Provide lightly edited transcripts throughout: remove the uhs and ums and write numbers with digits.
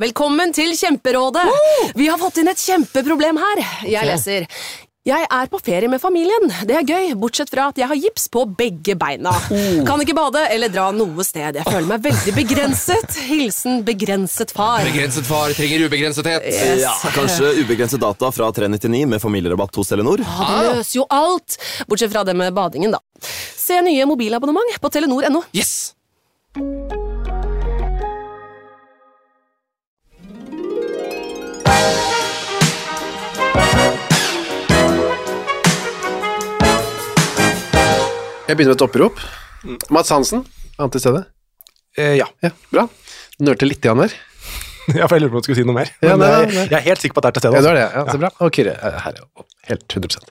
Velkommen til Kjemperådet! Vi har fått inn et kjempeproblem her. Jeg leser. Jeg er på ferie med familien. Det er gøy, bortsett fra at jeg har gips på begge beina. Kan ikke bade eller dra noe sted. Jeg føler meg veldig begrenset. Hilsen begrenset far. Begrenset far trenger ubegrensethet. Yes. Ja, kanskje ubegrenset data fra 399 med familierabatt hos Telenor. Det løser jo alt, bortsett fra det med badingen da. Se nye mobilabonnement på Telenor.no. Yes! Jeg begynner med et opprop. Mats Hansen, er han til stede? Ja. Ja, bra. Nørte litt igjen her. Ja, for jeg lurer på om du skulle si noe mer. Ja, Men nei. jeg er helt sikker på at det er til stede. Ja, Altså. det er det. Ja, så bra. Og Kyrre er her, ja. Helt 100%.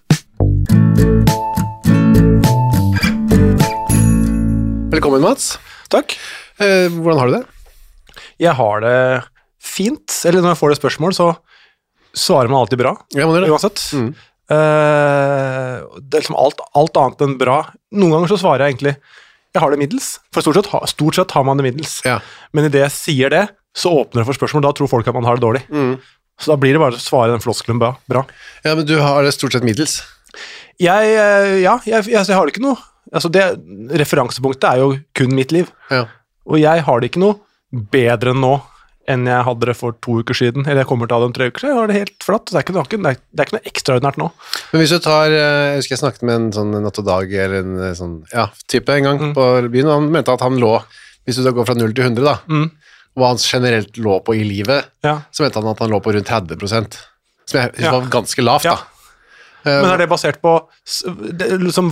Velkommen, Mats. Takk. Hvordan har du det? Jeg har det fint. Eller når jeg får det spørsmål, så svarer man alltid bra. Ja, man gjør det. Uansett. Det er liksom alt annet enn bra. Noen ganger så svarer jeg egentlig jeg har det middels. For stort sett har man det middels. Ja. Men i det jeg sier det, så åpner det for spørsmål. Da tror folk at man har det dårlig. Så da blir det bare å svare den floskelen bra. Ja, men du har det stort sett middels. Jeg har det ikke noe. Altså referansepunktet er jo kun mitt liv. Ja. Og jeg har det ikke noe bedre nå enn jeg hadde det for 2 uker siden, eller jeg kommer til å ha det om 3 uker, så jeg har det helt flatt. Det er ikke noe ekstraordinært nå. Men hvis du tar, jeg husker jeg snakket med en sånn natt og dag, eller en sånn, ja, type en gang på byen, og han mente at han lå, hvis du da går fra 0 til 100 da, hva han generelt lå på i livet, så mente han at han lå på rundt 30%, som jeg synes var ganske lavt da. Men er det basert på, liksom,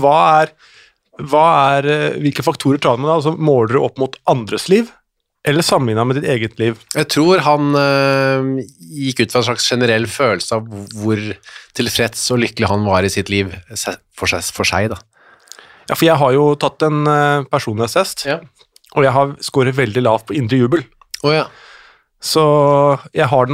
hvilke faktorer tar du med da? Altså, måler du opp mot andres liv, eller sammenlignet med ditt eget liv? Jeg tror han gikk ut fra en slags generell følelse av hvor tilfreds og lykkelig han var i sitt liv for seg da. Ja, for jeg har jo tatt en personlighetstest, og jeg har skåret veldig lavt på indre jubel. Ja. Så jeg har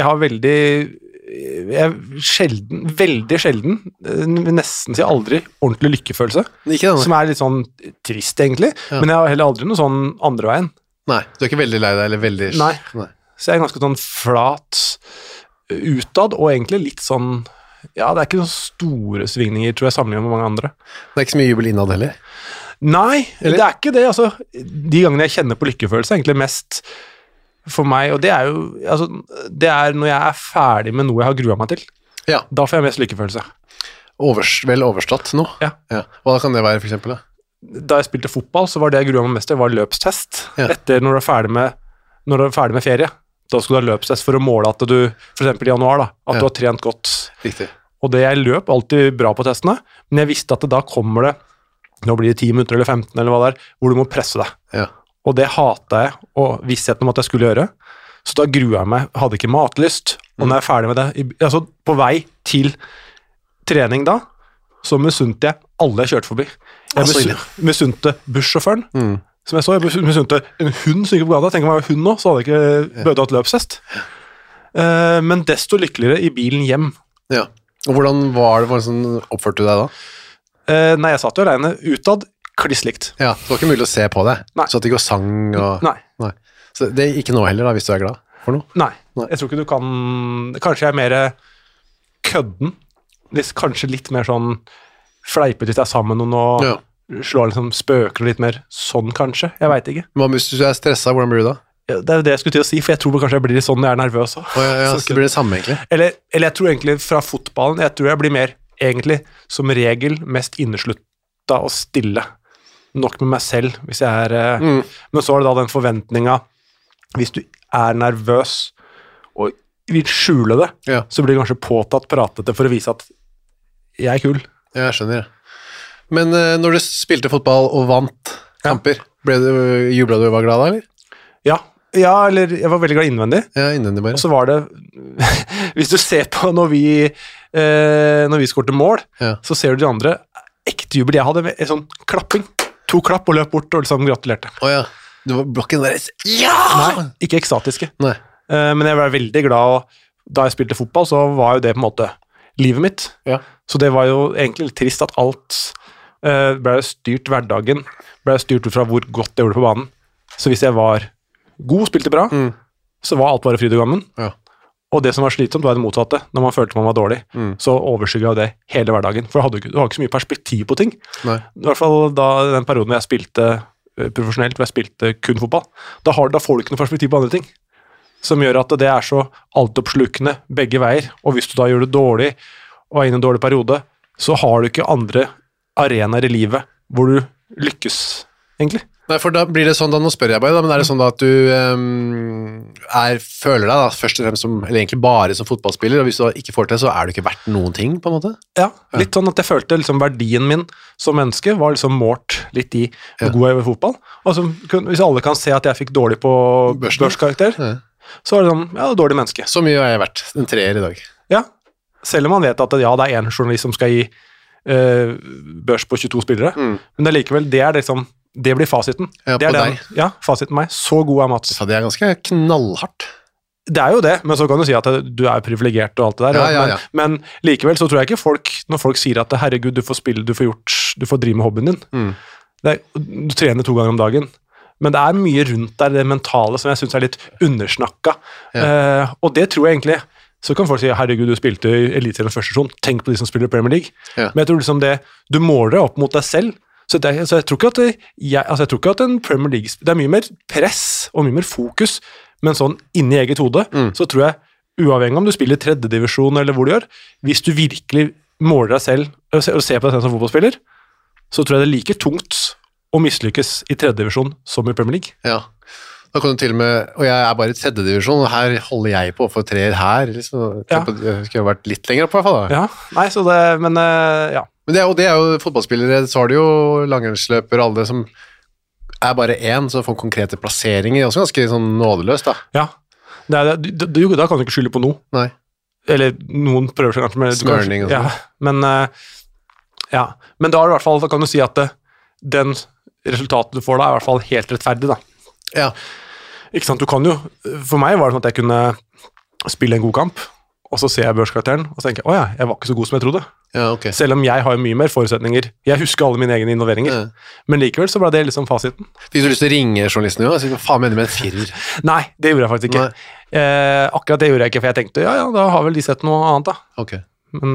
veldig sjelden, nesten si aldri, ordentlig lykkefølelse, som er litt sånn trist egentlig, men jeg har heller aldri noe sånn andre veien. Nei, du er ikke veldig lei deg, eller veldig... Nei. Så jeg er ganske sånn flat utad, og egentlig litt sånn, ja, det er ikke noen store svingninger, tror jeg, sammenlignet med mange andre. Det er ikke så mye jubel innad heller? Nei, eller? Det er ikke det, altså. De gangene jeg kjenner på lykkefølelse, egentlig mest for meg, og det er jo, altså, det er når jeg er ferdig med noe jeg har gruet meg til. Ja. Da får jeg mest lykkefølelse. Vel overstått nå? Ja. Hva kan det være, for eksempel, da? Da jeg spilte fotball, så var det jeg gruet meg mest til, var løpstest. Etter når du er ferdig med ferie. Da skulle du ha løpstest for å måle at du, for eksempel i januar da, at du har trent godt. Riktig. Og det jeg løp alltid bra på testene, men jeg visste at da kommer det, nå blir det 10 minutter eller 15 eller hva det er, hvor du må presse deg. Ja. Og det hatet jeg, og vissheten om at jeg skulle gjøre. Så da gruet jeg meg, hadde ikke matlyst, og når jeg er ferdig med det, altså på vei til trening da, så misunte jeg alle jeg kjørte forbi. Jeg misunte bussjåføren, som jeg så. Jeg misunte en hund som gikk på gata. Tenk om jeg var hund nå, så hadde jeg ikke bødet hatt løpshest. Men desto lykkeligere i bilen hjem. Ja. Og hvordan var det, sånn, oppførte du deg da? Nei, jeg satt jo alene utad, klisslikt. Ja, det var ikke mulig å se på det? Nei. Så at det ikke var sang og... Nei. Så det er ikke nå heller da, hvis du er glad for noe? Nei. Jeg tror ikke du kan... Kanskje jeg er mer kødden. Kanskje litt mer sånn fleipet hvis jeg er sammen med noen og slår liksom spøker litt mer sånn kanskje, jeg vet ikke. Men hvis du er stresset, hvordan blir du da? Ja, det er jo det jeg skulle til å si, for jeg tror kanskje jeg blir litt sånn når jeg er nervøs også. Så blir det samme egentlig? Eller jeg tror egentlig fra fotballen, jeg tror jeg blir mer egentlig som regel mest inneslutta og stille. Nok med meg selv, hvis jeg er... Men så er det da den forventningen, hvis du er nervøs og vil skjule det, så blir det kanskje påtatt pratete for å vise at jeg er kul. Ja, jeg skjønner det. Men når du spilte fotball og vant kamper, jublet du og var glad da, eller? Ja, eller jeg var veldig glad innvendig. Ja, innvendig bare. Og så var det, hvis du ser på når vi skorte mål, så ser du de andre, ekte jubel. Jeg hadde en sånn klapping, 2 klapp og løp bort og liksom gratulerte. Åja, du var blokken der, Nei, ikke ekstatiske. Nei. Men jeg var veldig glad, og da jeg spilte fotball, så var jo det på en måte livet mitt. Så det var jo egentlig litt trist at alt ble styrt hverdagen, ble styrt ut fra hvor godt jeg gjorde på banen. Så hvis jeg var god, spilte bra, så var alt bare fryd og gammen. Ja. Og det som var slitsomt var det motsatte. Når man følte man var dårlig, så overskygget av det hele hverdagen. For du har ikke så mye perspektiv på ting. Nei. I hvert fall da den perioden jeg spilte profesjonelt, hvor jeg spilte kun fotball, da får du ikke noe perspektiv på andre ting. Som gjør at det er så altoppslukende begge veier. Og hvis du da gjør det dårlig, og er inne i en dårlig periode, så har du ikke andre arenaer i livet hvor du lykkes, egentlig. Nei, for da blir det sånn, da nå spør jeg bare, men er det sånn da at du føler deg da, først og fremst som, eller egentlig bare som fotballspiller, og hvis du ikke får til, så er du ikke verdt noen ting, på en måte? Ja, litt sånn at jeg følte liksom verdien min som menneske var liksom målt litt i hvor god jeg var i fotball. Altså, hvis alle kan se at jeg fikk dårlig på børskarakter, så var det sånn, ja, dårlig menneske. Så mye er jeg verdt, en 3 i dag. Ja, selv om man vet at ja, det er en journalist som skal gi børs på 22 spillere, men det er likevel, det blir fasiten. Ja, det er på deg. Ja, fasiten meg. Så god er Mats. Så det er ganske knallhardt. Det er jo det, men så kan du si at du er privilegert og alt det der. Ja. Men likevel så tror jeg ikke når folk sier at herregud, du får spille, du får drive med hobbyen din. Du trener 2 ganger om dagen. Men det er mye rundt der, det mentale, som jeg synes er litt undersnakka. Og det tror jeg egentlig, så kan folk si, herregud, du spilte i Eliteserien første divisjon, tenk på de som spiller i Premier League. Men jeg tror liksom du måler deg opp mot deg selv. Så jeg tror ikke at en Premier League, det er mye mer press og mye mer fokus, men sånn inni eget hode, så tror jeg, uavhengig om du spiller i 3. divisjon eller hvor du gjør, hvis du virkelig måler deg selv og ser på deg selv som fotballspiller, så tror jeg det er like tungt å mislykkes i 3. divisjon som i Premier League. Ja, da kan du til og med, og jeg er bare i 3. divisjon, og her holder jeg på for 3 her, liksom. Jeg skulle vært litt lenger opp i hvert fall da. Ja, nei, så det, men ja. Men det er jo fotballspillere, så har du jo langrennsløper og alle det som er bare én, så får konkrete plasseringer, også ganske sånn nådeløst da. Ja, da kan du ikke skylde på noe. Nei. Eller noen prøver seg kanskje med smørning og sånn. Ja, men da er det i hvert fall, da kan du si at den resultatet du får da er i hvert fall helt rettferdig da. Ja. Ikke sant, du kan jo, for meg var det sånn at jeg kunne spille en god kamp, og så ser jeg børskarakteren, og så tenker jeg, jeg var ikke så god som jeg trodde. Ja, okay. Selv om jeg har mye mer forutsetninger. Jeg husker alle mine egne involveringer. Men likevel så ble det liksom fasiten. Fikk du lyst til å ringe journalisten jo? Hva faen mener du med en 4? Nei, det gjorde jeg faktisk ikke. Akkurat det gjorde jeg ikke, for jeg tenkte, ja, da har vel de sett noe annet da. Okay. Men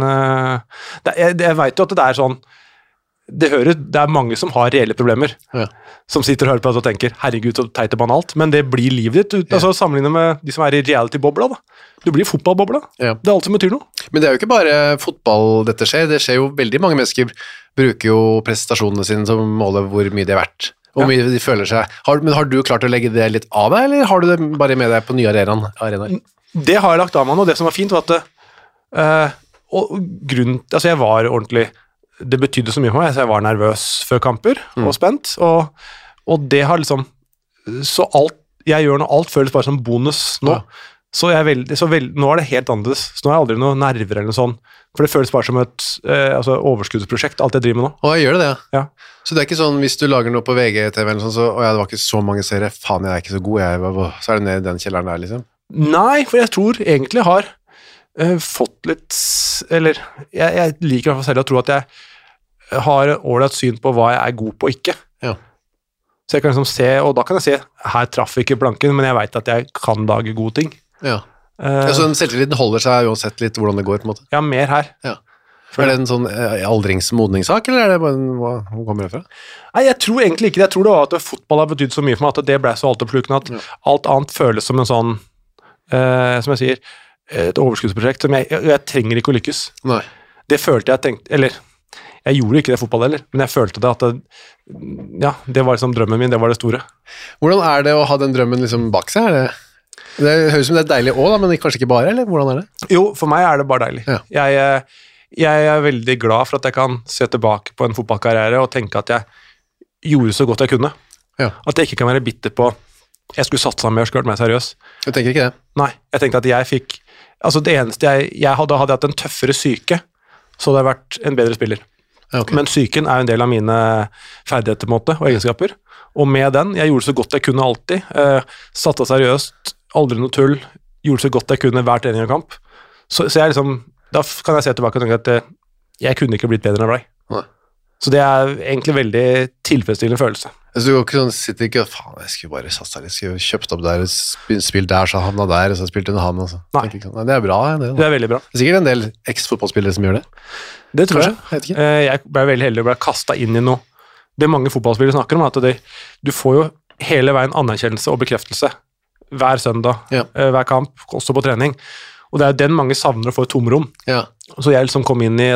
jeg vet jo at det er sånn, det er mange som har reelle problemer, som sitter og hører på og tenker, herregud, så teit og banalt, men det blir livet ditt, altså sammenlignet med de som er i reality-bobla da. Du blir fotballbobla, det er alt som betyr noe. Men det er jo ikke bare fotball dette skjer, det skjer jo veldig mange mennesker bruker jo prestasjonene sine som måler hvor mye det er verdt, og hvor mye de føler seg. Men har du klart å legge det litt av deg, eller har du det bare med deg på nye arenaer? Det har jeg lagt av meg nå, det som var fint var at altså jeg var ordentlig, det betydde så mye for meg, så jeg var nervøs før kamper, og spent, og det har liksom, så alt jeg gjør nå, alt føles bare som bonus nå, så nå er det helt annerledes, så nå er jeg aldri noe nerver eller noe sånt, for det føles bare som et overskuddsprosjekt, alt jeg driver med nå. Og jeg gjør det, ja. Så det er ikke sånn, hvis du lager noe på VGTV eller sånn, så det var ikke så mange serier, faen, jeg er ikke så god, så er det ned i den kjelleren der, liksom? Nei, for jeg tror egentlig jeg har fått litt, eller jeg liker i hvert fall selv å tro at jeg har ålreit syn på hva jeg er god på og ikke. Ja. Så jeg kan liksom se, og da kan jeg se, her traff ikke planken, men jeg vet at jeg kan lage gode ting. Ja. Så den selvtilliten holder seg uansett litt hvordan det går, på en måte? Ja, mer her. Ja. Er det en sånn aldringsmodningssak, eller er det bare hva kommer det fra? Nei, jeg tror egentlig ikke det. Jeg tror det var at fotball har betydd så mye for meg, at det ble så altoppslukende at alt annet føles som en sånn, som jeg sier, et overskuddsprosjekt som jeg trenger ikke å lykkes. Nei. Det følte jeg tenkte, eller jeg gjorde ikke det fotball heller, men jeg følte det at det var liksom drømmen min, det var det store. Hvordan er det å ha den drømmen liksom bak seg? Det høres ut som det er deilig også da, men kanskje ikke bare, eller hvordan er det? Jo, for meg er det bare deilig. Ja. Jeg er veldig glad for at jeg kan se tilbake på en fotballkarriere og tenke at jeg gjorde så godt jeg kunne. Ja. At jeg ikke kan være bitter på jeg skulle satsa mer og skulle vært mer seriøs. Jeg tenker ikke det. Nei, jeg tenkte at jeg fikk altså det eneste jeg hadde hatt en tøffere syke, så hadde jeg vært en bedre spiller. Okay. Men psyken er en del av mine ferdigheter og egenskaper, og med den, jeg gjorde så godt jeg kunne alltid, satt av seriøst, aldri noe tull, gjorde så godt jeg kunne hver trening og kamp, så jeg liksom, da kan jeg se tilbake og tenke at jeg kunne ikke blitt bedre enn jeg ble. Så det egentlig veldig tilfredsstillende følelse. Så du går ikke sånn, sitter ikke og, faen, jeg skulle bare satsa litt, skulle kjøpt opp der, spilt der, så havna der, og så spilt under han, og så. Nei. Sånn. Nei, det bra, det. Det veldig bra. Det sikkert en del eks-fotballspillere som gjør det. Det tror Kanskje? jeg. Jeg ble veldig heldig og ble kastet inn i noe. Det mange fotballspillere snakker om, at du får jo hele veien anerkjennelse og bekreftelse hver søndag, hver kamp, også på trening. Og det den mange savner å få et tomrom. Ja. Så jeg liksom kom inn i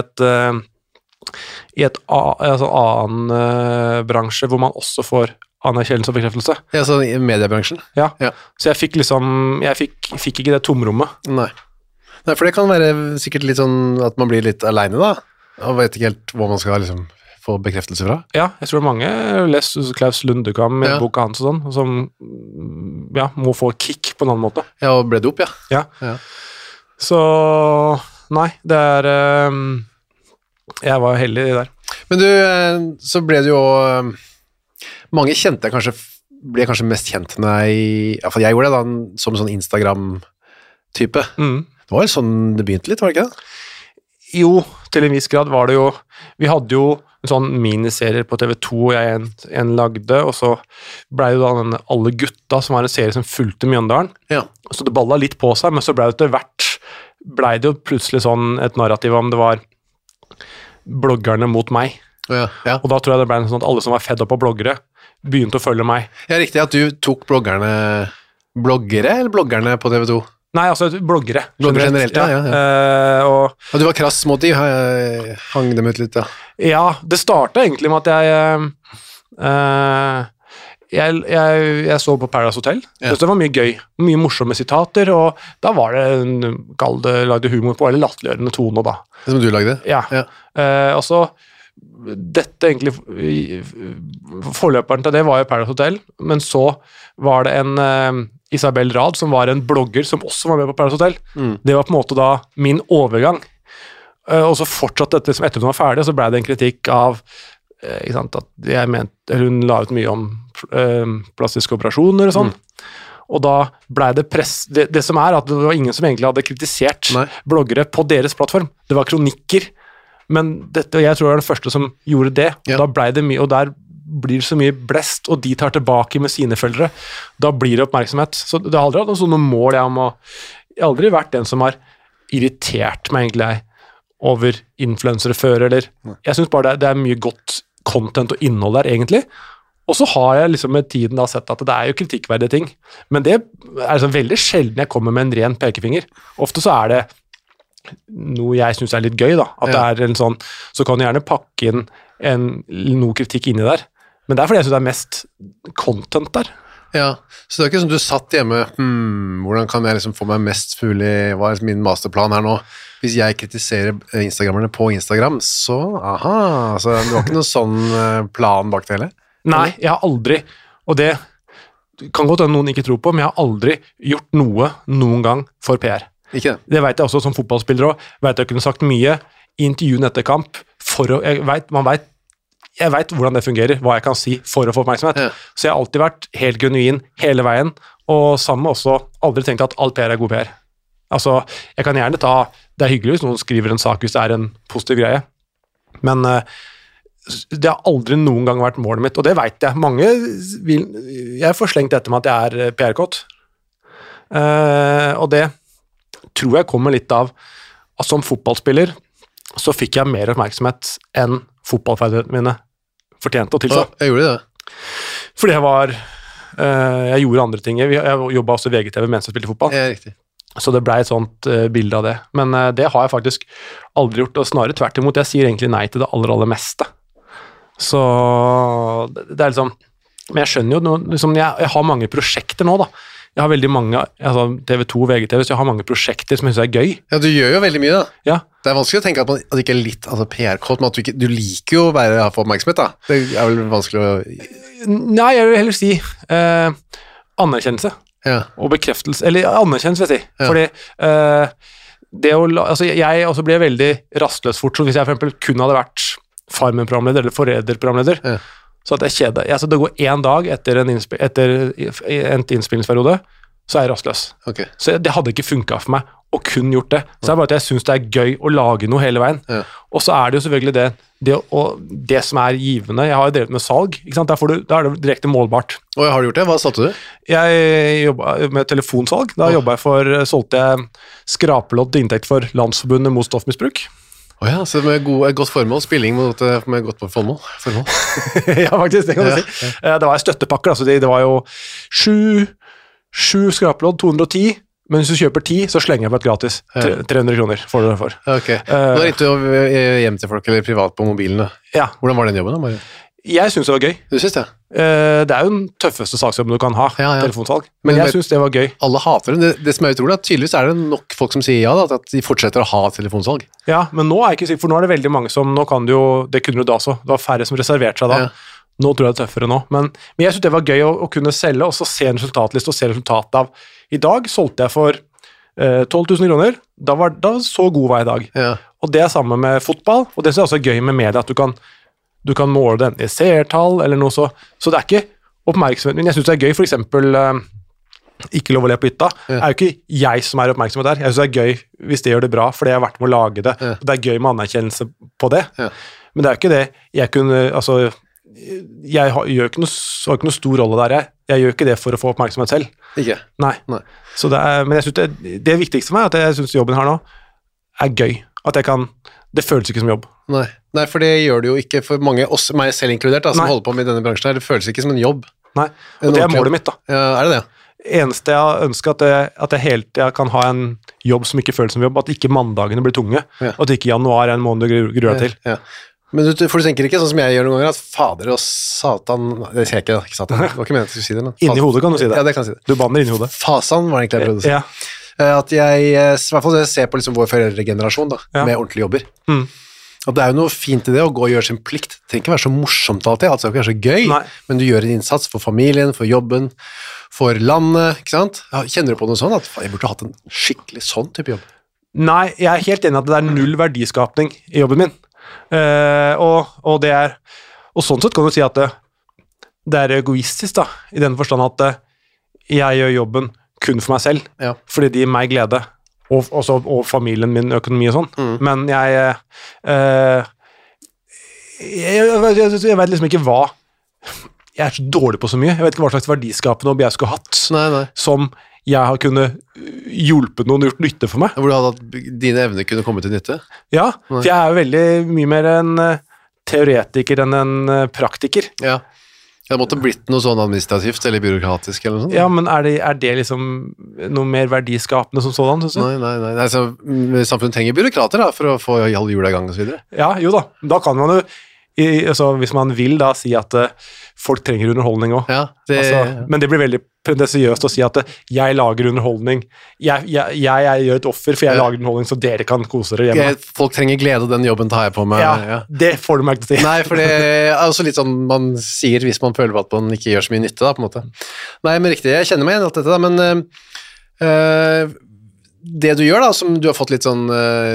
annen bransje hvor man også får anerkjennelse og bekreftelse. Ja, så i mediebransjen? Ja. Så jeg fikk fikk ikke det tomrommet. Nei, for det kan være sikkert litt sånn at man blir litt alene da, og vet ikke helt hvor man skal liksom få bekreftelse fra. Ja, jeg tror mange leser Klaus Lundekam med boka hans og sånn, som må få kick på en annen måte. Ja, og ble det opp, ja. Så, nei, det jeg var heldig der. Men du, så ble det jo mange kjente ble kanskje mest kjent med deg, i hvert fall jeg gjorde det da, som sånn Instagram-type. Det var jo sånn det begynte litt, var det ikke det? Jo, til en viss grad var det jo, vi hadde jo en sånn miniserier på TV2 jeg en lagde, og så ble det da denne Alle gutta, som var en serie som fulgte Mjøndalen. Ja. Så det ballet litt på seg, men så ble det etter hvert, ble det jo plutselig sånn et narrativ om det var bloggerne mot meg. Ja. Og da tror jeg det ble sånn at alle som var fedd opp av bloggere, begynte å følge meg. Ja, riktig at du tok bloggere eller bloggerne på TV2? Nei, altså bloggere. Bloggere generelt, ja. Og du var krass mot de, hang dem ut litt, ja. Ja, det startet egentlig med at jeg så på Paradise Hotel. Det var mye gøy, mye morsomme sitater, og da var det lagde humor på, eller latterliggjørende tone da. Det som du lagde? Ja. Og så dette egentlig forløperen til det var jo Paradise Hotel, men så var det en Isabel Rad som var en blogger som også var med på Paradise Hotel. Det var på en måte da min overgang, og så fortsatte dette som etter hun var ferdig, og så ble det en kritikk av ikke sant, at jeg mente, hun la ut mye om plastiske operasjoner og sånn, og da ble det det som at det var ingen som egentlig hadde kritisert bloggere på deres plattform, det var kronikker, men jeg tror det var den første som gjorde det, og da ble det mye, og der blir så mye blest, og de tar tilbake med sine følgere, da blir det oppmerksomhet. Så det har aldri hatt noen sånne mål jeg har aldri vært den som har irritert meg egentlig over influensere før, eller jeg synes bare det mye godt content og innhold der egentlig, og så har jeg liksom med tiden da sett at det jo kritikkverdige ting, men det liksom veldig sjelden jeg kommer med en ren pekefinger. Ofte så det noe jeg synes litt gøy da, at det en sånn, så kan du gjerne pakke inn noe kritikk inni der, men det fordi jeg synes det mest content der. Ja, så det ikke som du satt hjemme, hvordan kan jeg liksom få meg mest mulig, hva min masterplan her nå? Hvis jeg kritiserer Instagrammerne på Instagram, så så det var ikke noen sånn plan bak det hele? Nei, jeg har aldri, og det kan godt at noen ikke tror på, men jeg har aldri gjort noe noen gang for PR. Ikke det? Det vet jeg også som fotballspiller også, vet jeg kunne sagt mye i intervjuen etter kamp, jeg vet hvordan det fungerer, hva jeg kan si for å få oppmerksomhet. Så jeg har alltid vært helt genuin hele veien, og sammen også aldri tenkt at alt PR god PR. Altså, jeg kan gjerne det hyggelig hvis noen skriver en sak hvis det en positiv greie, men det har aldri noen gang vært målet mitt, og det vet jeg. Mange jeg får slengt etter meg at jeg PR-kåt, og det tror jeg kommer litt av at som fotballspiller så fikk jeg mer oppmerksomhet enn fotballferdighetene mine fortjente og tilsa. Jeg gjorde det. Fordi jeg gjorde andre ting. Jeg jobbet også i VGTV mens jeg spilte fotball. Ja, riktig. Så det ble et sånt bilde av det. Men det har jeg faktisk aldri gjort, og snarere tvert imot. Jeg sier egentlig nei til det aller meste. Så det liksom, men jeg skjønner jo, liksom, jeg har mange prosjekter nå da. Jeg har veldig mange, altså TV2 og VGTV, så jeg har mange prosjekter som jeg synes gøy. Ja, du gjør jo veldig mye da. Ja. Det vanskelig å tenke at det ikke litt PR-kåt, men at du liker jo å få oppmerksomhet da. Det vel vanskelig å... Nei, jeg vil heller si anerkjennelse og bekreftelse, eller anerkjennelse vil jeg si. Fordi jeg også ble veldig rastløs fort, så hvis jeg for eksempel kun hadde vært Farmen-programleder eller Forræder-programleder, så at jeg kjeder. Altså, det går en dag etter en innspillingsperiode, så jeg rastløs. Okay. Så det hadde ikke funket for meg å kun gjort det. Så bare at jeg synes det gøy å lage noe hele veien. Og så det jo selvfølgelig det det som givende, jeg har drevet med salg, ikke sant? Da er det direkte målbart. Og har du gjort det? Hva satte du? Jeg jobbet med telefonsalg, solgte jeg skrapelodd til inntekt for Landsforbundet mot stoffmisbruk. Ja, så med et godt formål, spilling med godt formål. Ja, faktisk, det kan du si. Det var støttepakker, altså det var jo 7 skrapelodd, 210, men hvis du kjøper 10, så slenger jeg på et gratis. 300 kroner får du det for. Ok, da ringte du hjem til folk eller privat på mobilen da. Ja. Hvordan var den jobben da, Mario? Jeg synes det var gøy. Du synes det? Det jo den tøffeste saksjobben du kan ha, telefonsalg. Men jeg synes det var gøy. Alle hater det. Det som utrolig, tydeligvis det nok folk som sier ja da, at de fortsetter å ha telefonsalg. Ja, men nå jeg ikke sikker, for nå det veldig mange som, nå kan du jo, det kunne du da så, det var færre som reserverte seg da. Ja. Nå tror jeg det tøffere nå, men jeg synes det var gøy å kunne selge, og så se en resultatliste og se resultatet av. I dag solgte jeg for 12 000 kroner, da så god vei i dag. Ja. Og det sammen med fotball, og det synes jeg også gøy med media, at du kan måle den i seertall, eller noe så det ikke oppmerksomhet, men jeg synes det gøy, for eksempel ikke lov å le på hytta, jo ikke jeg som oppmerksomhet der, jeg synes det gøy hvis det gjør det bra, fordi jeg har vært med å lage det, og det gøy med anerkjennelse på det, men det jo ikke det, jeg kunne, altså, jeg har ikke noe stor rolle der, jeg gjør ikke det for å få oppmerksomhet selv. Ikke? Nei. Så men jeg synes det viktigste for meg, at jeg synes jobben her nå gøy, at det føles ikke som jobb. Nei, for det gjør det jo ikke for mange, meg selv inkludert, da, som holder på med denne bransjen her, det føles ikke som en jobb. Nei, og det målet mitt da. Ja, det det? Eneste jeg ønsker at jeg hele tiden kan ha en jobb som ikke føles som jobb, at ikke mandagene blir tunge, at ikke januar en måned du gruer deg til. Ja. Men for du tenker ikke sånn som jeg gjør noen ganger, at fader og satan, det sier jeg ikke satan, det var ikke meningen at du skulle si det, men inni hodet kan du si det. Ja, det kan jeg si det. Du banner inni hodet. Fasan var det egentlig jeg prøvde å si. Ja. At jeg, i hvert fall ser på liksom vår foreldregenerasjon da, med ordentlige jobber. Og det jo noe fint i det å gå og gjøre sin plikt. Det trenger ikke være så morsomt alltid, altså det skal ikke være så gøy, men du gjør en innsats for familien, for jobben, for landet, ikke sant? Kjenner du på noe sånn at jeg burde hatt en skikkelig sånn type jobb? Nei, jeg helt enig at det null verdiskapning i jobben min. Og det og sånn sett kan du si at det egoistisk da, i den forstand at jeg gjør jobben kun for meg selv, fordi det gir meg glede, og familien min, økonomi og sånn, men jeg vet liksom ikke hva jeg så dårlig på så mye, jeg vet ikke hva slags verdiskapende jobb jeg skulle hatt, som jeg har kunnet hjulpet noen og gjort nytte for meg. Hvor du hadde at dine evner kunne komme til nytte? Ja, for jeg jo veldig mye mer en teoretiker enn en praktiker. Ja, det måtte blitt noe sånn administrativt eller byråkratisk eller noe sånt. Ja, men det liksom noe mer verdiskapende som sådan, synes du? Nei. Altså, samfunnet trenger byråkrater da, for å få alle hjula i gang og så videre. Ja, jo da kan man jo hvis man vil da si at folk trenger underholdning også. Ja, men det blir veldig pretensiøst å si at jeg lager underholdning. Jeg gjør et offer, for jeg lager underholdning, så dere kan kose dere hjemme. Folk trenger glede, den jobben tar jeg på meg. Ja, det får du meg ikke til å si. Nei, for det også litt sånn man sier hvis man føler at man ikke gjør så mye nytte da, på en måte. Nei, men riktig, jeg kjenner meg igjen alt dette da, men det du gjør da, som du har fått litt sånn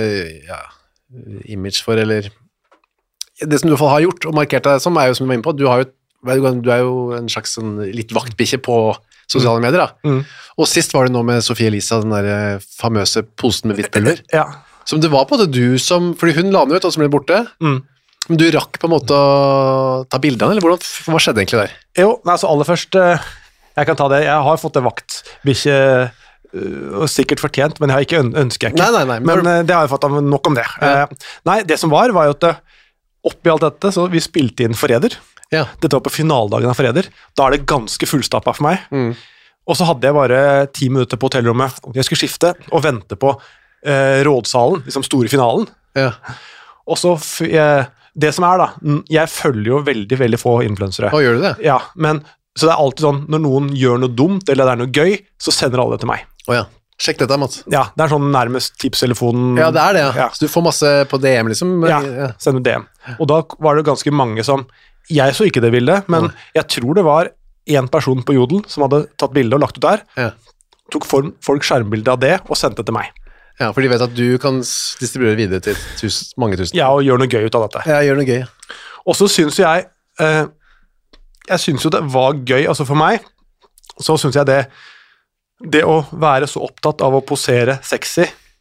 image for, eller det som du har gjort og markert deg som, jo som du var inne på, du jo en slags sånn, litt vaktbikkje på sosiale medier da. Og sist var det nå med Sofie Elisa, den der famøse posen med hvittpiller. Ja. Som det var på en måte du som, fordi hun la den ut og så ble den borte, men du rakk på en måte å ta bildene, eller hva skjedde egentlig der? Jo, altså aller først, jeg kan ta det, jeg har fått en vaktbikkje, sikkert fortjent, men jeg har ikke ønsker jeg ikke. Nei, men det har jeg fått av nok om det. Nei, det som var jo at oppi alt dette, så vi spilte inn Forræder. Ja. Dette var på finaldagen av Forræder. Da det ganske fullstappet for meg. Og så hadde jeg bare 10 minutter på hotellrommet. Jeg skulle skifte og vente på rådsalen, liksom store finalen. Ja. Og så, det som da, jeg følger jo veldig, veldig få influencere. Gjør du det? Ja, men så det alltid sånn, når noen gjør noe dumt, eller det noe gøy, så sender alle det til meg. Ja. Sjekk dette, Mats. Ja, det sånn nærmest tipstelefonen. Ja, det det, ja. Så du får masse på DM, liksom? Ja, sender DM. Og da var det ganske mange som, jeg så ikke det bildet, men jeg tror det var en person på Jodel som hadde tatt bilde og lagt ut der, tok folk skjermbilde av det og sendte det til meg. Ja, for de vet at du kan distribuere videre til mange tusen. Ja, og gjøre noe gøy ut av dette. Ja, gjøre noe gøy. Og så synes jeg synes jo det var gøy, altså for meg, så synes jeg det å være så opptatt av å posere sexy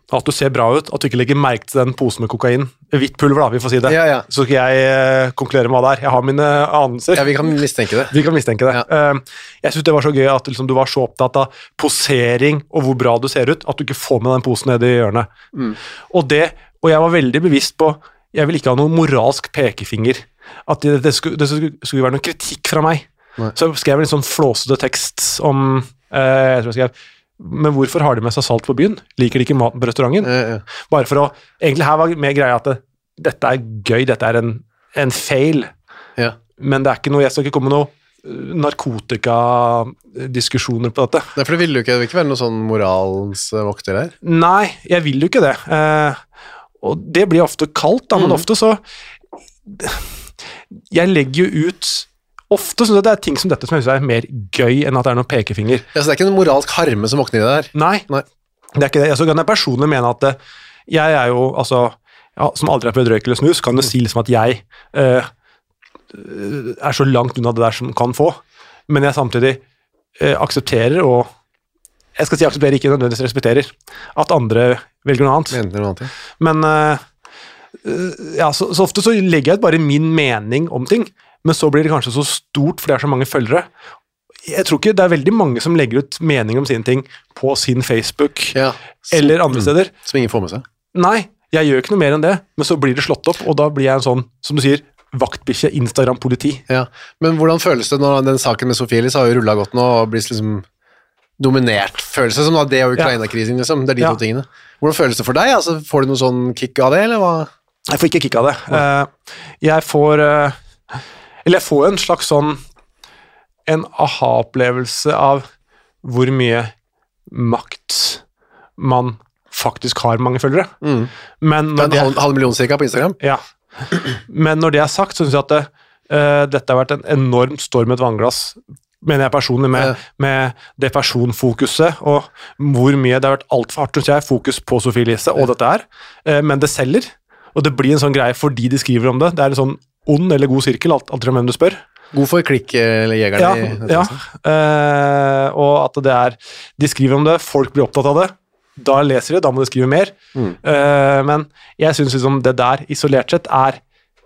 at du ser bra ut, at du ikke legger merke til den posen med kokain. Hvitt pulver da, vi får si det. Ja. Så skal jeg konkludere med hva det er. Jeg har mine anelser. Ja, vi kan mistenke det. Vi kan mistenke det. Jeg synes det var så gøy at liksom, du var så opptatt av posering og hvor bra du ser ut, at du ikke får med den posen ned i hjørnet. Og jeg var veldig bevisst på, jeg vil ikke ha noen moralsk pekefinger, at det skulle være noen kritikk fra meg. Nei. Så jeg skrev en sånn flåsete tekst om, jeg tror jeg skrev, men hvorfor har de med seg salt på byen? Liker de ikke maten på restauranten? Ja. Bare for å, egentlig her var mer greia at dette er gøy, dette er en fail, men det er ikke noe, jeg skal ikke komme med noe narkotikadiskusjoner på dette. Nei, for det vil jo ikke være noe sånn moralens vokter her. Nei, jeg vil jo ikke det. Og det blir ofte kaldt, da, men ofte så jeg legger jo ut ofte synes jeg det er ting som dette som jeg synes er mer gøy enn at det er noen pekefinger. Ja, så det er ikke noen moralsk harme som våkner i det her? Nei, det er ikke det. Så kan jeg personlig mene at jeg er jo, altså, som aldri har prøvd røyk eller snus, kan du si liksom at jeg er så langt unna det der som kan få, men jeg samtidig aksepterer og jeg skal si aksepterer, ikke nødvendigvis respekterer at andre velger noe annet. Men ja, så ofte så legger jeg bare min mening om ting, men så blir det kanskje så stort, for det er så mange følgere. Jeg tror ikke det er veldig mange som legger ut mening om sine ting på sin Facebook, eller andre steder. Som ingen får med seg? Nei, jeg gjør ikke noe mer enn det, men så blir det slått opp, og da blir jeg en sånn, som du sier, vaktbikkje, Instagram-politi. Ja, men hvordan føles det når den saken med Sofie Elise har jo rullet godt nå, og blitt liksom dominert? Føles det som det og Ukraina-krisen, liksom? Det er de to tingene. Hvordan føles det for deg? Altså, får du noen sånn kick av det, eller hva? Jeg får ikke kick av det. Jeg får en slags sånn en aha-opplevelse av hvor mye makt man faktisk har mange følgere. Men når det er en halv million cirka på Instagram? Ja. Men når det er sagt, så synes jeg at dette har vært en enormt storm i et vannglass, mener jeg personlig, med det personfokuset, og hvor mye det har vært alt for hardt, synes jeg, fokus på Sofie Elise, og dette her. Men det selger, og det blir en sånn greie fordi de skriver om det. Det er en sånn ond eller god sirkel, alt etter hvem du spør. God for klikk-jegerne. Ja. Og at det er, de skriver om det, folk blir opptatt av det, da leser de, da må de skrive mer. Men jeg synes liksom det der isolert sett er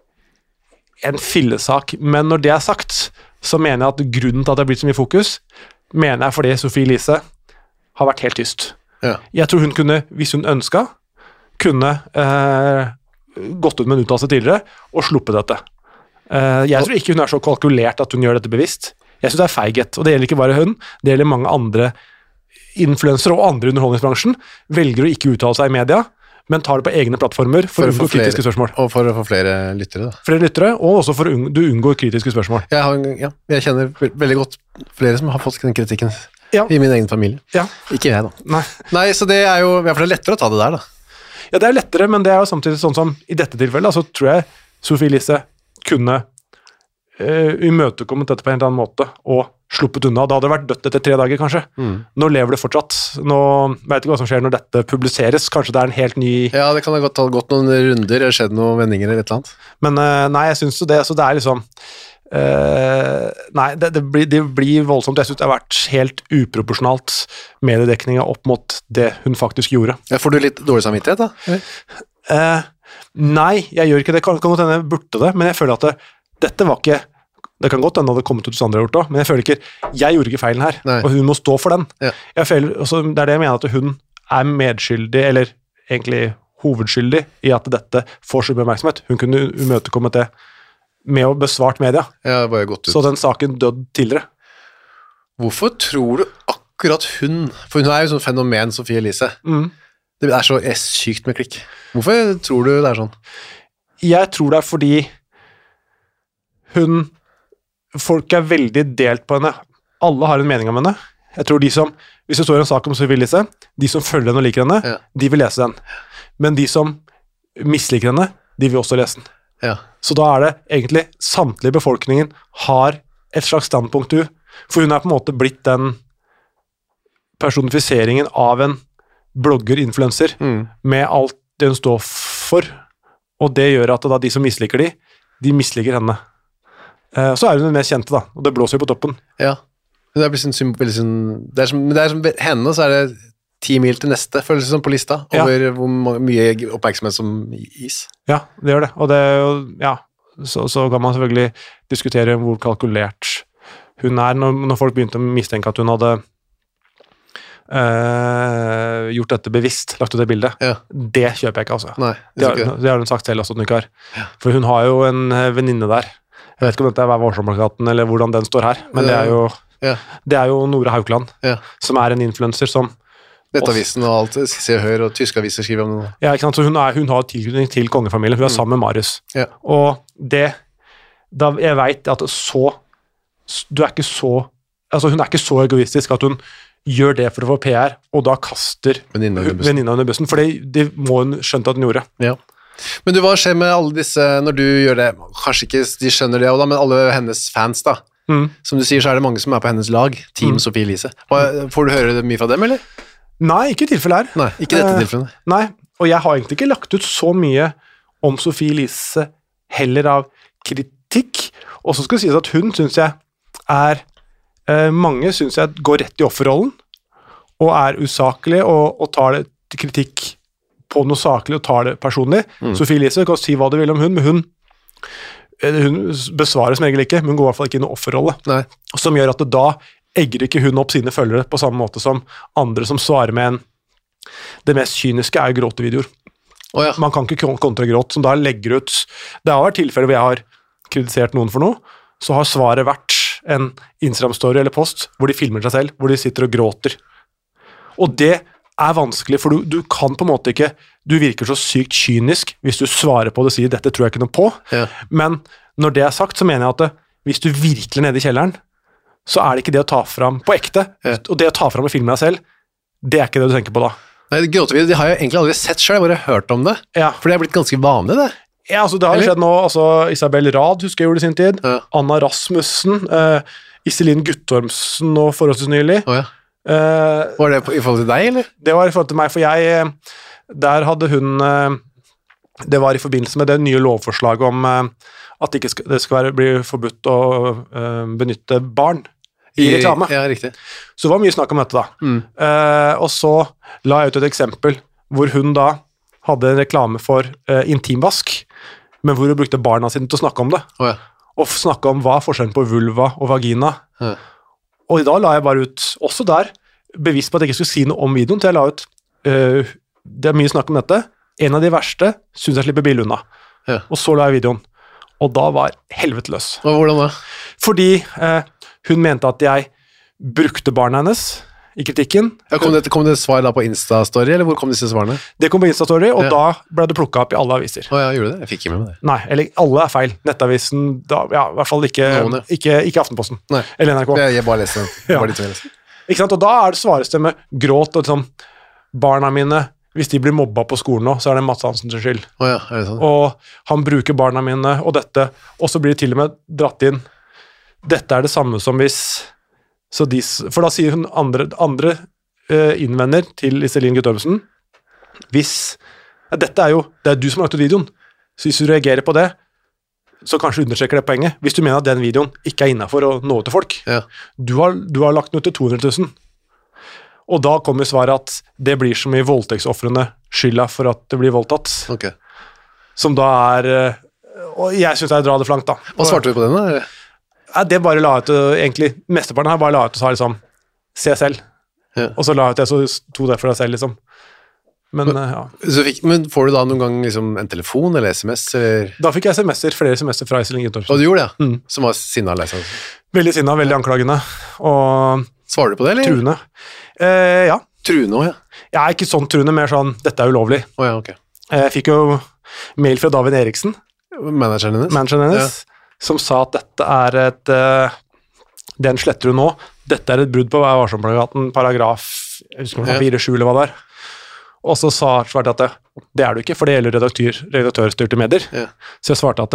en fillesak, men når det er sagt, så mener jeg at grunnen til at det har blitt så mye fokus, mener jeg fordi Sofie Elise har vært helt tyst. Jeg tror hun kunne, hvis hun ønsket, kunne gått ut med en uttalelse tidligere og sluppet dette. Jeg tror ikke hun er så kalkulert at hun gjør dette bevisst. Jeg synes det er feighet, og det gjelder ikke bare hun, det gjelder mange andre influensere og andre i underholdningsbransjen, velger å ikke uttale seg i media, men tar det på egne plattformer for å unngå kritiske spørsmål. Og for å få flere lyttere, da. Flere lyttere, og også for du unngår kritiske spørsmål. Jeg kjenner veldig godt flere som har fått den kritikken i min egen familie. Ikke jeg, da. Nei, så det er jo, for det er lettere å ta det der, da. Ja, det er lettere, men det er jo samtidig sånn som i dette tilfellet, så tror jeg Sofie Elise kunne imøtekommet dette på en eller annen måte og sluppet unna. Da hadde det vært dødt etter 3 dager, kanskje. Nå lever det fortsatt. Nå vet jeg ikke hva som skjer når dette publiseres. Kanskje det er en helt ny... Ja, det kan ha gått noen runder, skjedd noen vendinger eller et eller annet. Men nei, jeg synes det. Så det er liksom... nei, det blir voldsomt. Jeg synes det har vært helt uproporsjonalt mediedekninga opp mot det hun faktisk gjorde. Får du litt dårlig samvittighet, da? Nei, jeg gjør ikke det. Kan godt hende jeg burde det, men jeg føler at dette var ikke... Det kan godt hende det kommet ut hos andre har gjort det, men jeg føler ikke... Jeg gjorde ikke feilen her, og hun må stå for den. Jeg føler, også, det er det jeg mener, at hun er medskyldig, eller egentlig hovedskyldig, i at dette får så mye oppmerksomhet. Hun kunne imøtekommet det med å besvart media. Bare gått ut. Så den saken døde tidligere. Hvorfor tror du akkurat hun... For hun er jo sånn fenomen, Sofie Elise. Det er så sykt med klikk. Hvorfor tror du det er sånn? Jeg tror det er fordi folk er veldig delt på henne. Alle har en mening om henne. Jeg tror de som, hvis det står en sak om Sofie Elise, de som følger henne og liker henne, de vil lese den. Men de som misliker henne, de vil også lese den. Så da er det egentlig samtlige befolkningen har et slags standpunkt du, for hun er på en måte blitt den personifiseringen av en blogger-influencer med alt det hun står for, og det gjør at da de som misliker de misliker henne. Så er hun den mest kjente da, og det blåser jo på toppen. Ja, det er som henne, så er det 10 mil til neste, føles det som på lista, over hvor mye oppmerksomhet som gis. Ja, det gjør det. Og det er jo, ja, så kan man selvfølgelig diskutere hvor kalkulert hun er, når folk begynte å mistenke at hun hadde gjort dette bevisst, lagt ut det bildet. Ja. Det kjøper jeg ikke, altså. Nei, det har hun sagt selv også, at hun ikke har. Ja. For hun har jo en venninne der. Jeg vet ikke om dette er Vær varsom-plakaten, eller hvordan den står her, men det er jo Nora Haukeland, som er en influencer som Nettavisen og alt, Se og Hør og tyske aviser skriver om det. Ja, ikke sant, så hun har tilknytning til kongefamilien, hun er sammen med Marius. Ja. Og jeg vet at hun er ikke så egoistisk at hun gjør det for å få PR, og da kaster venninna under bussen, for det må hun skjønne at hun gjorde. Ja. Men hva skjer med alle disse, når du gjør det, kanskje ikke de skjønner det, men alle hennes fans da, som du sier, så er det mange som er på hennes lag, Team Sophie Elise. Får du høre mye fra dem, eller? Nei, ikke i tilfelle her. Nei, ikke dette tilfellet. Nei, og jeg har egentlig ikke lagt ut så mye om Sophie Elise heller av kritikk, og så skal det sies at hun synes jeg mange synes jeg går rett i offerrollen og er usaklig og tar det kritikk på noe saklig og tar det personlig. Sophie Elise kan si hva du vil om hun, men hun besvarer som regel ikke, men hun går i hvert fall ikke i noen offerrolle. Nei. Som gjør at da egger ikke hun opp sine følgere på samme måte som andre som svarer med det mest kyniske er gråtevideoer. Man kan ikke kontra gråt, som da legger ut. Det har vært tilfeller hvor jeg har kritisert noen for noe, så har svaret vært en Instagram-story eller post hvor de filmer seg selv, hvor de sitter og gråter. Og det er vanskelig, for du kan på en måte ikke, du virker så sykt kynisk hvis du svarer på det og sier, dette tror jeg ikke noe på, men når det er sagt, så mener jeg at hvis du virkelig er nede i kjelleren, så er det ikke det å ta fram på ekte, og det å ta fram og filme deg selv, det er ikke det du tenker på da. Nei, gråtevideo, de har jeg egentlig aldri sett selv, jeg har bare hørt om det, for det har blitt ganske vanlig det. Ja, altså det har skjedd nå, altså Isabel Rad husker jeg gjorde det i sin tid, Anna Rasmussen, Iselin Guttormsen og forholdsvis nylig. Var det i forhold til deg, eller? Det var i forhold til meg, for der hadde hun, det var i forbindelse med det nye lovforslaget om at det skal bli forbudt å benytte barn i reklame. Ja, riktig. Så det var mye snakk om dette da. Og så la jeg ut et eksempel hvor hun da hadde en reklame for intimvask, men hvor hun brukte barna sine til å snakke om det. Og snakke om hva er forskjellen på vulva og vagina. Og da la jeg bare ut, også der, bevisst på at jeg ikke skulle si noe om videoen, til jeg la ut, det er mye snakk om dette, en av de verste synes jeg slipper billig unna. Og så la jeg videoen, og da var helvete løs. Og hvordan da? Fordi hun mente at jeg brukte barna hennes i kritikken. Kom det svar da på Insta-story, eller hvor kom disse svarene? Det kom på Insta-story, og da ble det plukket opp i alle aviser. Gjorde det? Jeg fikk ikke med meg det. Nei, eller alle er feil. Nettavisen, da, i hvert fall ikke Aftenposten. Nei. Eller NRK. Jeg bare leser den. Ikke sant? Og da er det svareste med gråt, og sånn, barna mine, hvis de blir mobba på skolen nå, så er det Mats Hansen til skyld. Er det sånn? Og han bruker barna mine, og dette, og så blir det til og med dratt inn. Dette er det samme som hvis for da sier hun andre innvender til Iselin Guttormsen, hvis det er du som har lagt ut videoen, så hvis du reagerer på det, så kanskje understreker det poenget. Hvis du mener at den videoen ikke er innenfor å nå til folk, du har lagt den ut til 200 000, og da kommer svaret at det blir som i voldtektsoffrene skylda for at det blir voldtatt. Som da og jeg synes jeg drar det flankt da. Hva svarte du på den da? Det bare la ut, egentlig, mesteparten her bare la ut og sa liksom, se selv. Og så la ut det, så sto det for deg selv, liksom. Men, Men får du da noen gang liksom en telefon eller SMS? Eller? Da fikk jeg flere SMS fra Iselin Guttormsen. Og du gjorde det? Som var sinna å lese? Veldig sinna, veldig anklagende. Og svarer du på det, eller? Truende. Ja. Truende også, ja? Jeg er ikke sånn truende, mer sånn, dette er ulovlig. Ok. Jeg fikk jo mail fra David Eriksen. Manageren hennes. Som sa at dette er den sletter du nå, dette er et brudd på Vær varsom-plakaten, paragraf, jeg husker om 4-7 eller hva det er. Og så svarte jeg at det er du ikke, for det gjelder redaktørstyrte medier. Så jeg svarte at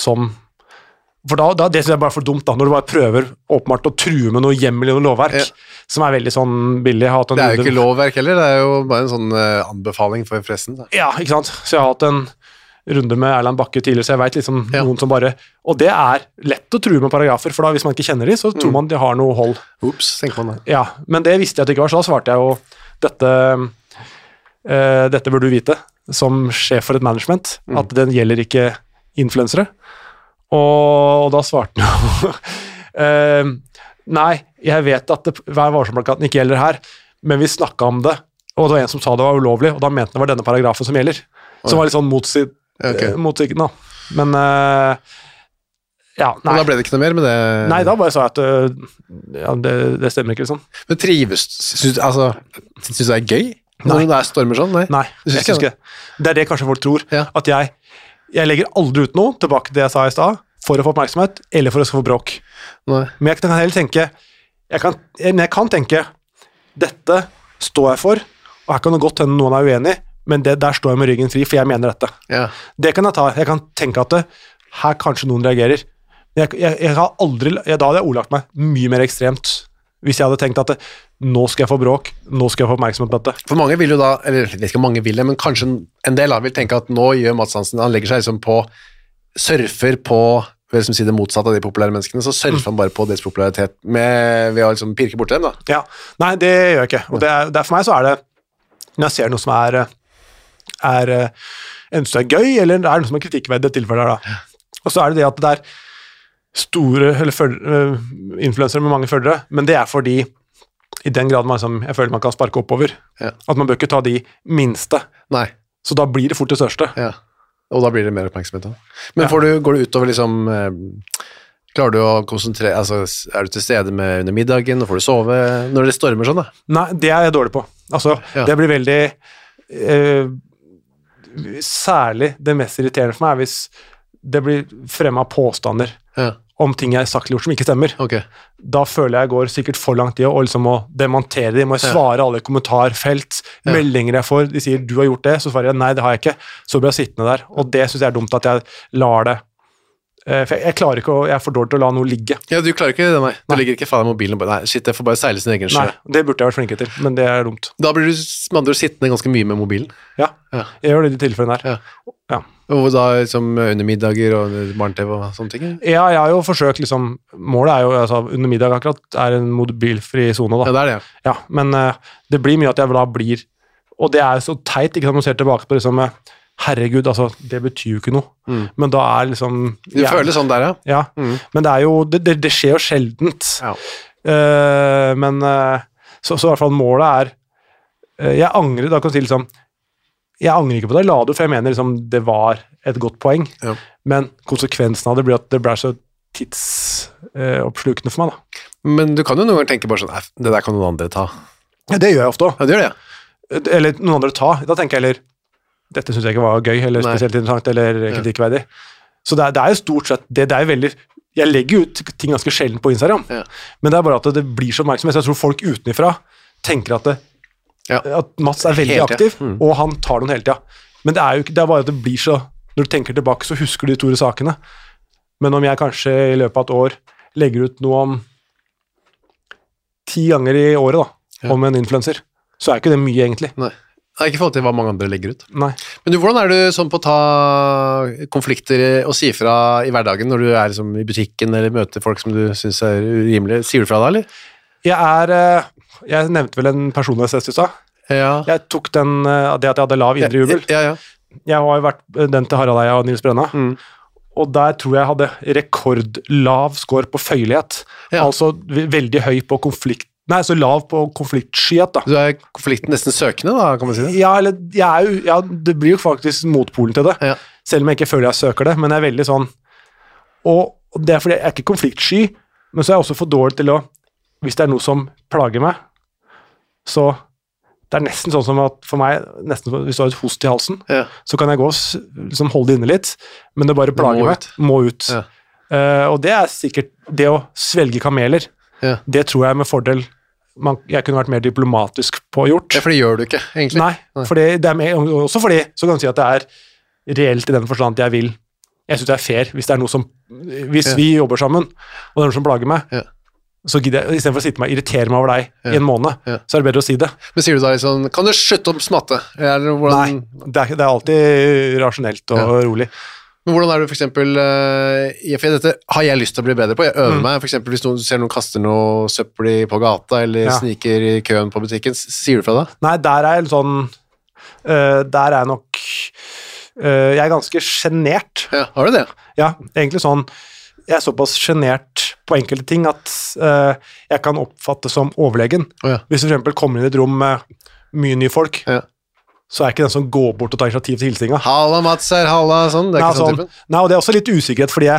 for da det synes jeg bare for dumt da, når du bare prøver åpenbart å true med noe hjemmel i noe lovverk, som er veldig sånn billig. Det er jo ikke lovverk heller, det er jo bare en sånn anbefaling for pressen. Da. Ja, ikke sant? Så jeg har hatt en runde med Erland Bakke tidligere, så jeg vet liksom noen som bare, og det er lett å true med paragrafer, for da hvis man ikke kjenner de, så tror man de har noe hold. Ups, tenker man det. Ja, men det visste jeg at det ikke var, så da svarte jeg jo dette burde du vite, som sjef for et management, at den gjelder ikke influensere. Og da svarte han jo, nei, jeg vet at Vær varsom-plakaten ikke gjelder her, men vi snakket om det, og det var en som sa det var ulovlig, og da mente det var denne paragrafen som gjelder. Som var litt sånn motsigende, da. Men ja, nei. Og da ble det ikke noe mer med det? Nei, da bare sa jeg at det stemmer ikke, liksom. Men trives, synes du det er gøy? Når det stormer sånn? Nei, jeg synes ikke det. Det er det kanskje folk tror, at jeg legger aldri ut noe, tilbake til det jeg sa i sted, for å få oppmerksomhet, eller for å få bråk. Nei. Men jeg kan heller tenke, jeg kan tenke, dette står jeg for, og her kan det godt hende noen er uenig, men der står jeg med ryggen fri, for jeg mener dette. Ja. Det kan jeg ta. Jeg kan tenke at her kanskje noen reagerer. Jeg har aldri, da hadde jeg ordlagt meg mye mer ekstremt, hvis jeg hadde tenkt at nå skal jeg få bråk, nå skal jeg få oppmerksomhet på dette. For mange vil jo da, eller jeg vet ikke om mange vil det, men kanskje en del vil tenke at nå gjør Mads Hansen, han legger seg liksom på, surfer på, vel som sier det motsatte av de populære menneskene, så surfer han bare på deres popularitet ved å liksom pirke bort dem da. Ja, nei, det gjør jeg ikke. Og det for meg så det, når jeg ser noe som enten så gøy, eller det noe som kritikkverdig tilfelle da. Og så det at det store influensere med mange følgere, men det fordi i den grad jeg føler man kan sparke oppover, at man bør ikke ta de minste. Nei. Så da blir det fort det største. Ja, og da blir det mer oppmerksomhet da. Men går du utover liksom, klarer du å konsentrere, altså du til stede med under middagen, og får du sove når det stormer sånn da? Nei, det jeg dårlig på. Altså, det blir veldig særlig det mest irriterende for meg hvis det blir fremmet påstander om ting jeg har sagt eller gjort som ikke stemmer. Okay. Da føler jeg går sikkert for langt i å liksom å demontere det, må jeg svare alle kommentarfelt, meldinger jeg får, de sier du har gjort det, så svarer jeg nei, det har jeg ikke, så blir jeg sittende der, og det synes jeg dumt at jeg lar det, for jeg klarer ikke, jeg for dårlig til å la noe ligge. Ja, du klarer ikke det, nei. Du ligger ikke faen i mobilen og bare, nei, shit, jeg får bare seile sin egen sjø. Nei, det burde jeg vært flinkere til, men det dumt. Da blir du med andre sittende ganske mye med mobilen. Ja, jeg gjør det i tilfellene her. Ja. Og da liksom under middager og barne-TV og sånne ting? Ja, jeg har jo forsøkt liksom, målet jo, altså, under middag akkurat en mobilfri zone da. Ja, det det. Ja, men det blir mye at jeg da blir, og det så teit, ikke sant, man ser tilbake på liksom, herregud, altså, det betyr jo ikke noe, men da liksom... Du føler sånn der, ja. Men det jo, det skjer jo sjeldent. Ja. Men så i hvert fall målet jeg angrer, da kan jeg si liksom, jeg angrer ikke på det, jeg la det, for jeg mener liksom, det var et godt poeng, men konsekvensen av det blir at det ble så tidsoppslukende for meg da. Men du kan jo noen ganger tenke bare sånn, det der kan noen andre ta. Ja, det gjør jeg ofte. Ja, det gjør det, ja. Eller noen andre ta, da tenker jeg heller, dette synes jeg ikke var gøy, eller spesielt interessant, eller kritikkverdig. Så det jo stort sett, det veldig, jeg legger ut ting ganske sjelden på Instagram, men det bare at det blir så oppmerksomhet, så jeg tror folk utenifra tenker at at Mats veldig aktiv, og han tar noen hele tida. Men det jo ikke, det bare at det blir så, når du tenker tilbake, så husker du de store sakene. Men om jeg kanskje i løpet av et år legger ut noe om 10 ganger i året da, om en influencer, så ikke det mye egentlig. Nei. Ikke i forhold til hva mange andre legger ut. Nei. Men du, hvordan du sånn på å ta konflikter og si fra i hverdagen når du liksom i butikken eller møter folk som du synes urimelig? Sier du fra da, eller? Jeg nevnte vel en personlighetstest i stad. Ja. Jeg tok det at jeg hadde lav indre jubel. Ja. Jeg har jo vært den til Harald Eia og Nils Brenna, og der tror jeg hadde rekordlav score på føyelighet. Altså veldig høy på konflikt. Nei, så lav på konfliktskyhet da. Du konflikten nesten søkende da, kan man si det? Ja, eller det blir jo faktisk motpolen til det. Ja. Selv om jeg ikke føler jeg søker det, men jeg veldig sånn, og det fordi jeg ikke konfliktsky, men så jeg også for dårlig til å, hvis det noe som plager meg, så det nesten sånn som at for meg, nesten hvis du har et host i halsen, så kan jeg gå og liksom holde det inne litt, men det bare plager meg. Må ut. Ja. Og det sikkert det å svelge kameler. Det tror jeg med fordel jeg kunne vært mer diplomatisk på gjort. Ja, for det gjør du ikke, egentlig. Nei, for det også fordi, så kan du si at det reelt i den forstand at jeg synes det fair, hvis det noe som, hvis vi jobber sammen, og det noe som plager meg, så gidder jeg, i stedet for å sitte meg og irritere meg over deg i en måned, så det bedre å si det. Men sier du da liksom, kan du slutte om smatte? Nei, det alltid rasjonelt og rolig. Men hvordan du for eksempel, for dette har jeg lyst til å bli bedre på, jeg øver meg, for eksempel hvis du ser noen kaster noe søppel på gata, eller sniker i køen på butikken, sier du fra da? Nei, der jeg sånn, der jeg nok, jeg ganske genert. Ja, har du det? Ja, egentlig sånn, jeg såpass genert på enkelte ting at jeg kan oppfatte som overlegen. Hvis du for eksempel kommer inn i et rom med mye nye folk, så ikke den som går bort og tar initiativ til hilsinga. Halla Mats her, halla, sånn. Det ikke sånn typen. Nei, og det også litt usikkerhet, fordi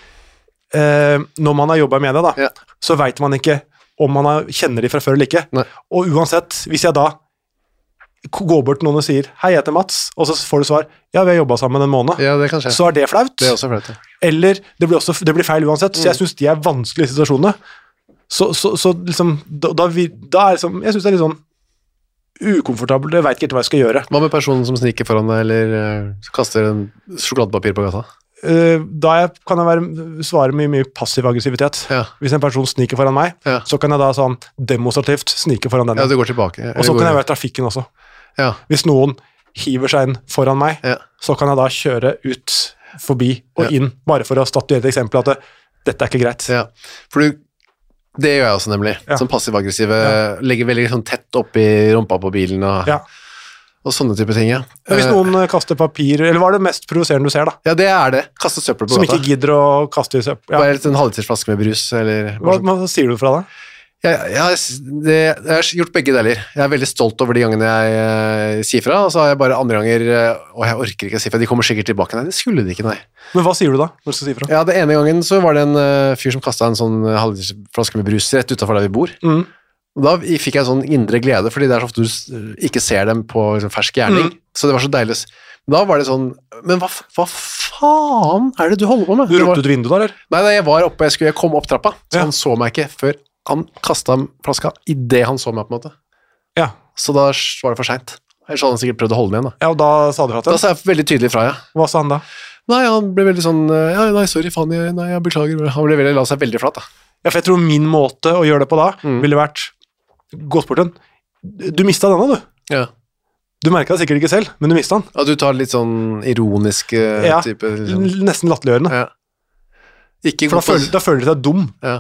når man har jobbet med det da, så vet man ikke om man kjenner de fra før eller ikke. Nei. Og uansett, hvis jeg da går bort til noen og sier, hei, jeg heter Mats, og så får du svar, ja, vi har jobbet sammen en måned. Ja, det kan skje. Så det flaut. Det også flaut, ja. Eller det blir feil uansett, så jeg synes de vanskelige situasjonene. Så liksom, da liksom, jeg synes det litt sånn ukomfortabel, jeg vet ikke helt hva jeg skal gjøre. Hva med personen som sniker foran deg, eller kaster en sjokoladepapir på gata? Da kan jeg svare mye passiv aggressivitet. Hvis en person sniker foran meg, så kan jeg da sånn demonstrativt snike foran den. Ja, det går tilbake. Og så kan jeg være i trafikken også. Hvis noen hiver seg inn foran meg, så kan jeg da kjøre ut forbi og inn, bare for å statuere et eksempel at dette ikke greit. Ja, for det gjør jeg også nemlig, som passiv-aggressive, legger veldig sånn tett opp i rumpa på bilen og sånne type ting, Hvis noen kaster papir, eller hva det mest provoserende du ser da? Ja, det det. Kaste søppel på gata. Som gata. ikke gidder å kaste i søppel. Bare litt en halvlitersflaske med brus, eller... Hva sier du fra det? Jeg har gjort begge deler. Jeg veldig stolt over de gangene jeg sier fra, og så har jeg bare andre ganger, og jeg orker ikke å si fra, de kommer sikkert tilbake. Nei, det skulle de ikke, nei. Men hva sier du da, når du skal si fra? Ja, det ene gangen så var det en fyr som kastet en sånn halvlitersflaske med brus rett utenfor der vi bor. Og da fikk jeg sånn indre glede, fordi det så ofte du ikke ser dem på fersk gjerning, så det var så deilig. Da var det sånn, men hva faen det du holder på med? Du ropte ut vinduet da, eller? Nei, jeg var oppe, jeg kom opp trappa, så han så meg ikke før han kastet flaska i det han så meg på en måte. Ja. Så da var det for sent. Ellers hadde han sikkert prøvd å holde meg igjen da. Ja, og da sa du fra til? Da sa jeg veldig tydelig fra, Hva sa han da? Nei, han ble veldig sånn, nei, sorry, faen, jeg beklager. Han ble la seg veldig flat da. Ja, for jeg tror min måte å gjøre det på da, ville vært gått bort den. Du mistet denne, du. Ja. Du merket det sikkert ikke selv, men du mistet den. Ja, du tar litt sånn ironisk type... Liksom. Nesten latterliggjørende. Ja. For da føler du deg dum. Ja.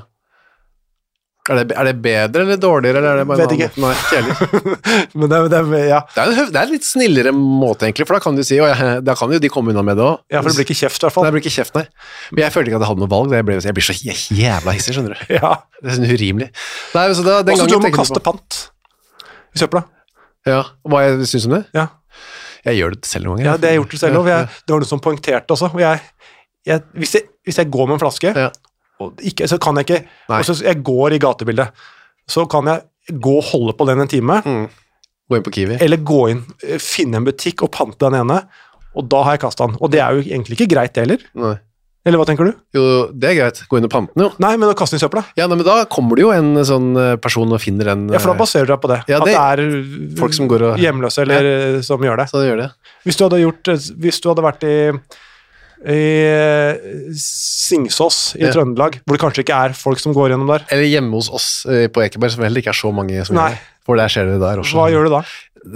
Er det bedre eller dårligere, eller det bare vet ikke. Nei, ikke heller. Men det er litt snillere måte egentlig, for da kan du si, da kan jo de komme unna med det også. Ja, for det blir ikke kjeft i hvert fall. Nei, det blir ikke kjeft, nei. Men jeg følte ikke at jeg hadde noe valg, jeg blir så jævla hissig, skjønner du. Ja. Det er sånn urimelig. Nei, så da, den også gangen du må kaste pant i søpla. Ja, hva jeg synes om det? Ja. Jeg gjør det selv noen ganger. Ja, det har jeg gjort det selv, og det var noe som poengterte også, og hvis jeg går med en flaske, ikke, så kan jeg ikke, og så jeg går i gatebildet, så kan jeg gå og holde på den en time, gå inn på Kiwi, eller gå inn, finne en butikk og pante den ene, og da har jeg kastet den, og det er jo egentlig ikke greit det heller. Nei. Eller hva tenker du? Jo, det er greit, gå inn og pante den jo. Nei, men å kaste den i søpla. Ja, nei, men da kommer det jo en sånn person og finner den. Ja, for da baserer du deg på det, ja, at det er folk som går og... hjemløse eller som gjør det. Så det gjør det. Hvis du hadde vært i Singsås i Trøndelag, hvor det kanskje ikke er folk som går gjennom der. Eller hjemme hos oss på Ekeberg, som heller ikke er så mange som gjør det. For der skjer det der også. Hva gjør du da?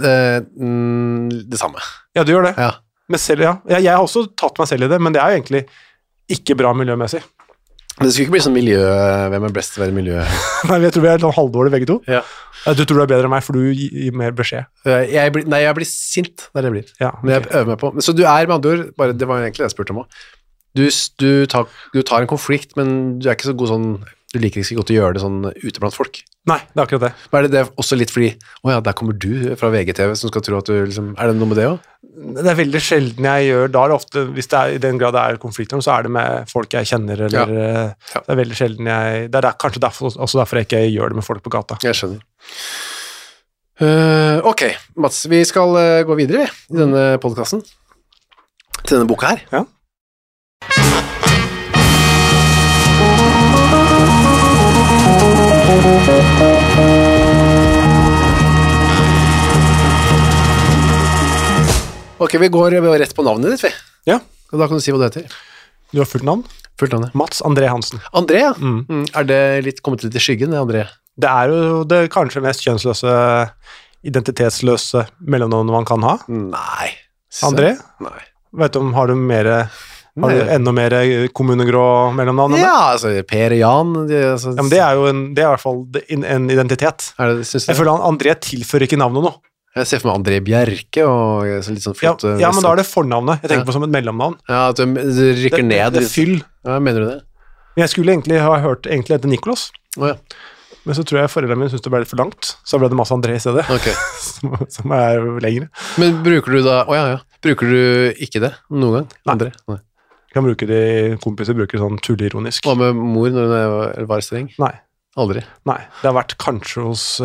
Det samme. Ja, du gjør det. Ja. Men selv, jeg har også tatt meg selv i det, men det er jo egentlig ikke bra miljømessig. Men det skulle ikke bli sånn miljø, hvem er best til å være miljø? Nei, jeg tror vi er noen halvdårlige begge to. Ja. Du tror du er bedre enn meg, for du gir mer beskjed. Jeg blir sint, det er det jeg blir. Ja, okay. Men jeg øver meg på. Så du er med andre ord, bare, det var egentlig det jeg spurte om også. Du tar en konflikt, men du er ikke så god sånn, du liker ikke så godt å gjøre det sånn ute blant folk. Nei, det er akkurat det. Men er det også litt fordi, der kommer du fra VGTV som skal tro at du liksom, er det noe med det også? Det er veldig sjelden jeg gjør, da er det ofte, hvis det er i den grad det er konflikter, så er det med folk jeg kjenner, eller det er veldig sjelden det er kanskje også derfor jeg ikke gjør det med folk på gata. Jeg skjønner. Ok, Mats, vi skal gå videre i denne podcasten, til denne boka her. Ja. Ok, vi går rett på navnet ditt, vi. Ja. Og da kan du si hva du heter. Du har fullt navn? Fullt navnet. Mats André Hansen. André, ja. Er det kommet litt i skyggen, det André? Det er jo det kanskje mest kjønnsløse, identitetsløse mellomnavnet man kan ha. Nei. André? Nei. Vet du om, har du mer Har du enda mer kommunegrå mellomnavn enn det? Ja, altså Per og Jan. Altså, Ja, men det er jo det er i hvert fall en identitet. synes Jeg føler André tilfører ikke navnet noe. Jeg ser for meg André Bjerke og litt sånn flott. Ja, men da er det fornavnet. Jeg tenker på som et mellomnavn. Ja, at du rykker ned. Det er fyll. Ja, mener du det? Jeg skulle egentlig ha hørt etter Nicholas, Ja. men så tror jeg foreldrene mine syntes det ble litt for langt, så ble det masse André i stedet, Ok. som er lengre. Men bruker du da, bruker du ikke det noen gang? Nei. André? Nei. Kan bruke det, kompiser bruker det sånn tulleironisk. Hva med mor når hun var streng? Nei, Aldri. det har vært kanskje hos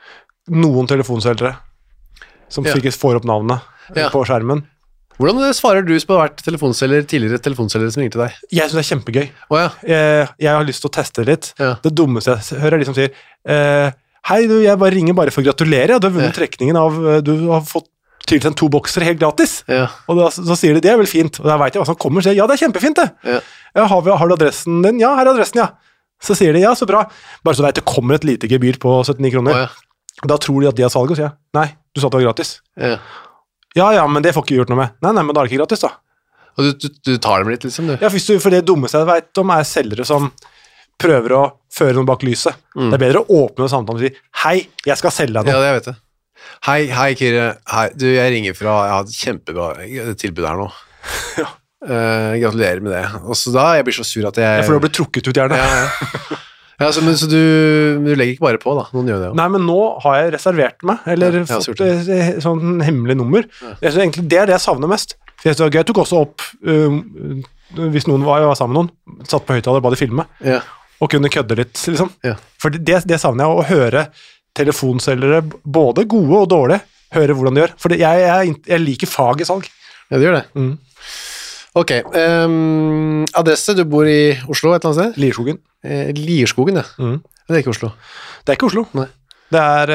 noen telefonselgere som Ja. får opp navnet Ja. på skjermen. Hvordan svarer du som har vært tidligere telefonselgere som ringte deg? Jeg synes det er kjempegøy. Jeg har lyst til å teste det litt. Ja. Det dummeste jeg hører er de som sier hei, jeg bare ringer bare for å gratulere. Du har vunnet trekningen av du har fått tilsendt 2 bokser helt gratis. Ja. Og så sier de det er vel fint. Og da vet jeg hva som kommer. Så sier jeg, ja, det er kjempefint det. Ja. Har du adressen din? Ja, her er adressen, ja. Så sier de ja, så bra. Bare så vet det kommer et lite gebyr på 79 kroner. Da tror de at de har salg, og sier nei, du sa det var gratis. Ja, men det får ikke gjort noe med. Nei, men da er det ikke gratis da. Og du tar dem litt liksom, du? Ja, for det dummeste jeg vet om er selgere som prøver å føre noe bak lyset. Det er bedre å åpne samtalen og si hei, jeg skal selge deg noe. Ja, det vet jeg. Hei, Kyrre. Hei, du, jeg ringer fra, jeg har et kjempebra tilbud her nå. Ja. Gratulerer med det. Og så da, jeg blir så sur at jeg... Ja, for du blir trukket ut gjerne. Ja, så du legger ikke bare på da, noen gjør det jo. Nei, men nå har jeg reservert meg, eller fått sånn hemmelig nummer. Jeg synes egentlig det er det jeg savner mest. For jeg tok også opp, hvis noen var sammen med noen, satt på høyttaler og ba de filme, og kunne kødde litt, liksom. For det savner jeg, å høre telefonselgere, både gode og dårlige, høre hvordan de gjør. For jeg liker fag i salg. Ja, det gjør det. Ok, adresse, du bor i Oslo et eller annet sted? Lierskogen. Lierskogen, ja. Det er ikke Oslo. Det er ikke Oslo. Nei. Det er,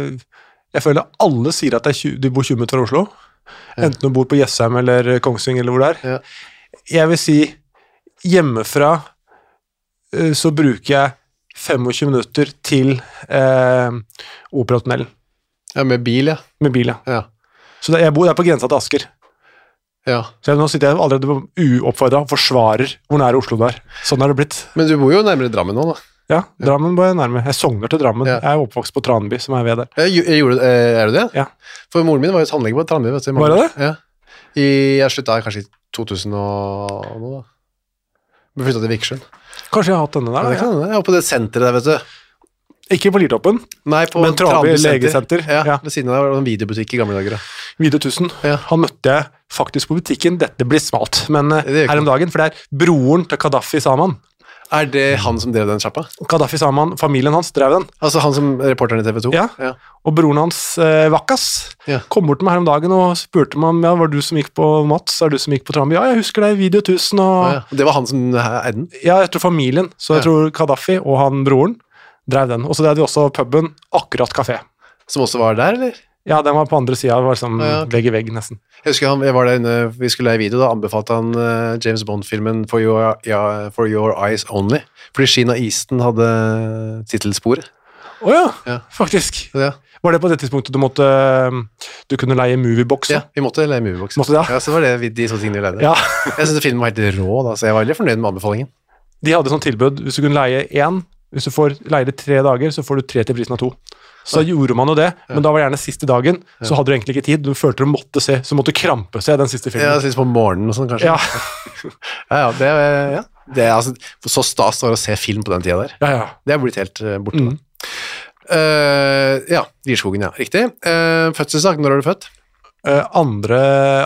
jeg føler alle sier at du bor 20 minutter fra Oslo, enten du bor på Jessheim eller Kongsving eller hvor det er. Jeg vil si, hjemmefra så bruker jeg 25 minutter til Operatunnelen. Ja, med bil, ja. Med bil, ja. Ja. Så jeg bor der på grensa til Asker. Ja. Så nå sitter jeg allerede uoppfordret og forsvarer hvor nær Oslo det er. Sånn er det blitt. Men du bor jo nærmere Drammen nå, da. Ja, Drammen bor jeg nærmere. Jeg sogner til Drammen. Jeg er oppvokst på Tranby, som er ved der. Er du det? Ja. For moren min var jo tannlege på Tranby. Vet du, var det det? Ja. Jeg sluttet kanskje i 2000 og noe da. Vi flyttet til Vikersund. Kanskje jeg har hatt denne der? Ja, det kan jeg. Jeg var på det senteret der, vet du. Ikke på Liertoppen, Nei, på men Tranby legesenter. Ja, ved siden av det var en videobutikk i gamle dager. Video 1000. Han møtte jeg faktisk på butikken. Dette blir smalt, men her om dagen, for det er broren til Gaddafi Saman. Er det han som drev den sjappa? Gaddafi Saman, familien hans drev den. Altså han som reporteren i TV 2? Ja, og broren hans, Vakkas, kom bort til meg her om dagen og spurte meg om, var du som gikk på Mats, er du som gikk på Tranby? Ja, jeg husker deg i Video 1000. Og... Det var han som eide den? Ja, jeg tror familien, så jeg tror Gaddafi og han broren drev den. Og så drev de også puben Akkurat Café. Som også var der, eller? Ja, den var på andre siden, det var liksom vegg i vegg nesten. Jeg husker jeg var der inne, vi skulle leie video, da anbefalte han James Bond-filmen For Your Eyes Only, fordi Sheena Easton hadde titelsporet. Åja, faktisk. Ja. Var det på det tidspunktet du kunne leie moviebox? Ja, vi måtte leie moviebox. Måtte det, ja, så var det de sånne tingene vi leide. Ja. Jeg synes filmen var helt rå, da, så jeg var veldig fornøyd med anbefalingen. De hadde sånn tilbud, hvis du kunne leie én, hvis du får leie det 3 dager, så får du 3 til prisen av 2. Så gjorde man jo det, men da var det gjerne siste dagen, så hadde du egentlig ikke tid, du følte du måtte se, så måtte du krampe se den siste filmen. Ja, litt på morgenen og sånn, kanskje. Ja. Det er altså, så stas var å se film på den tida der. Ja. Det er blitt helt borte. Ja, Lierskogen, ja, riktig. Fødselsdag, når er du født? Andre.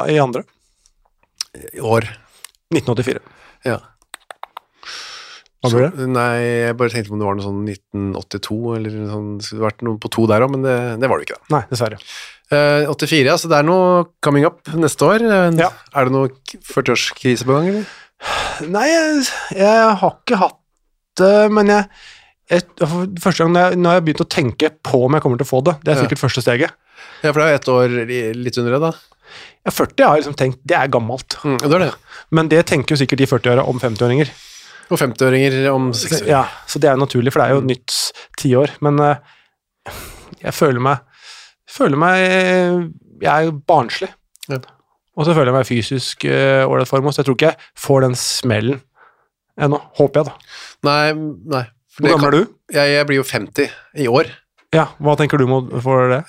År? 1984. Ja. Hva blir det? Nei, jeg bare tenkte om det var noe sånn 1982, eller sånn, det skulle vært noe på 2 der også, men det var det ikke da. Nei, dessverre. 84, ja, så det er noe coming up neste år. Ja. Er det noe 40-årskrise på gang, eller? Nei, jeg har ikke hatt det, men første gang når jeg har begynt å tenke på om jeg kommer til å få det, det er sikkert første steget. Ja, for det er jo 1 år litt under det da. Ja, 40 har jeg liksom tenkt, det er gammelt. Det er det. Men det tenker jo sikkert de 40-årene om 50-åringer. Og 50-åringer om 60 år. Ja, så det er jo naturlig, for det er jo nytt 10 år. Men jeg føler meg jeg er barnslig. Ja. og så føler jeg meg fysisk ålreit form, så jeg tror ikke jeg får den smellen ennå, håper jeg da. Nei. Hvor gammel er du? Jeg blir jo 50 i år. Ja, hva tenker du for det?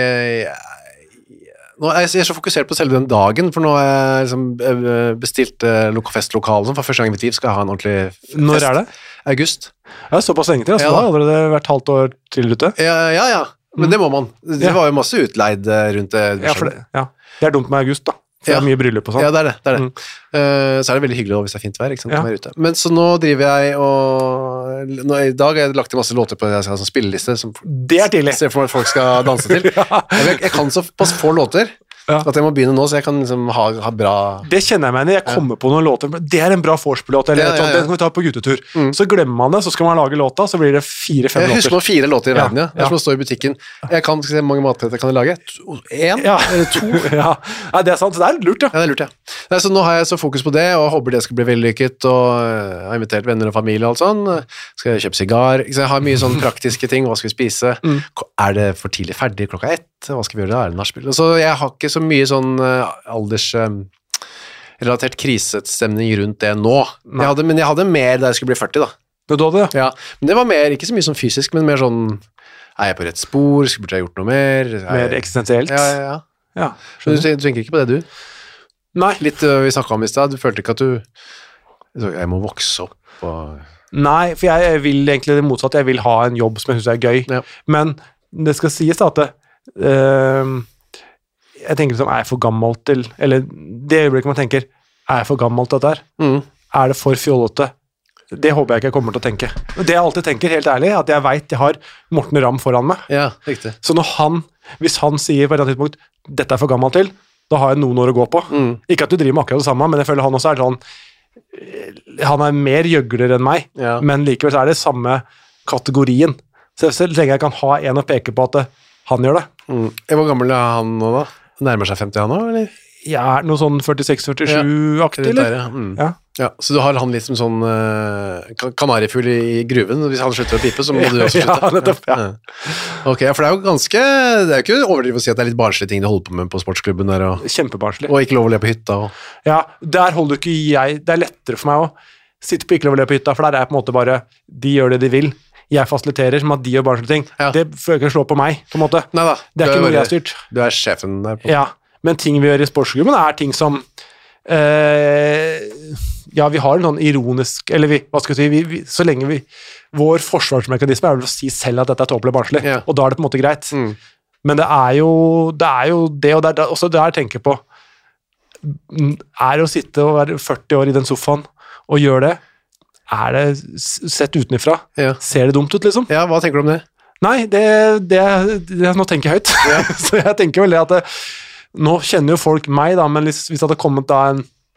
Nå er jeg så fokusert på selve den dagen, for nå har jeg liksom bestilt festlokale, som for første gang i mitt liv skal ha en ordentlig fest. Når er det? August. Ja, såpass lenge til, så da har allerede vært halvt år til ute. Ja, men det må man. Det var jo masse utleid rundt det. Det er dumt med august da. For det er mye bryllup og sånn. Ja, det er det. Så er det veldig hyggelig hvis det er fint vær, ikke sant, å være ute. Men så nå driver jeg i dag har jeg lagt masse låter på jeg skal ha sånn spilleliste som det er tidlig. Ser for meg at folk skal danse til. Jeg kan så pass få låter at jeg må begynne nå, så jeg kan liksom ha bra... Det kjenner jeg meg når jeg kommer på noen låter. Det er en bra vorspiel-låt, eller det kan vi ta på guttetur. Så glemmer man det, så skal man lage låta, så blir det 4-5 låter. Jeg husker nå 4 låter i verden, Det er som å stå i butikken. Jeg kan se mange matretter kan jeg lage. 1 eller 2. Ja, det er sant. Det er lurt, Ja, det er lurt, Nei, så nå har jeg så fokus på det, og håper det skal bli vellykket, og jeg har invitert venner og familie og alt sånn. Skal jeg kjøpe sigar? Så jeg har mye sånne praktiske ting. Hva skal vi spise? Er det for tidlig ferdig klokka 1? Hva skal vi gjøre da? Er det nachspiel? Så jeg har ikke så mye sånn aldersrelatert krisestemning rundt det nå. Men jeg hadde mer da jeg skulle bli 40 da. Det var det? Ja, men det var mer, ikke så mye sånn fysisk, men mer sånn, er jeg på rett spor? Burde jeg gjort noe mer? Mer eksistensielt? Ja. Så du tenker ikke på det, du? Nei. Litt vi snakket om i sted, du følte ikke at jeg må vokse opp og... Nei, for jeg vil egentlig det motsatte. Jeg vil ha en jobb som jeg synes er gøy. Men det skal sies da at jeg tenker liksom, er jeg for gammel til, eller det øyeblikket man tenker, er jeg for gammel til dette her? Er det for fjollete? Det håper jeg ikke jeg kommer til å tenke. Det jeg alltid tenker, helt ærlig, at jeg vet jeg har Morten Ramm foran meg. Ja, riktig. Så hvis han sier på et tidspunkt, dette er for gammel til, da har jeg noen år å gå på. Ikke at du driver med akkurat det samme, men jeg føler han også er sånn, han er mer gjøgler enn meg, men likevel så er det samme kategorien. Så lenge jeg kan ha en å peke på at han gjør det. Hvor gammel er han nå da? Nærmer seg 50 han nå, eller? Ja, noe sånn 46-47-aktig, eller? Ja, så du har han litt som sånn kanarifugl i gruven. Hvis han slutter å pipe, så må du også slutte. Ja, nettopp, Ok, for det er jo ganske, det er jo ikke overdrivet å si at det er litt barnslige ting de holder på med på sportsklubben der. Kjempebarnslig. Og ikke lov å le på hytta. Ja, der holder ikke jeg, det er lettere for meg å sitte på ikke lov å le på hytta, for der er på en måte bare, de gjør det de vil. Jeg fasiliterer som at de gjør barnslige ting. Det føler ikke å slå på meg, på en måte. Neida, det er ikke noe jeg har styrt. Du er sjefen der. Ja, men ting vi gjør i sportsklubben er ting som vi har en sånn ironisk, eller hva skal jeg si, så lenge vår forsvarsmekanisme er vel å si selv at dette er tåpelig barnslig, og da er det på en måte greit. Men det er jo det, og det er også det jeg tenker på, er å sitte og være 40 år i den sofaen og gjøre det, er det sett utenifra? Ser det dumt ut, liksom? Ja, hva tenker du om det? Nei, nå tenker jeg høyt. Så jeg tenker vel det at nå kjenner jo folk meg da, men hvis det hadde kommet da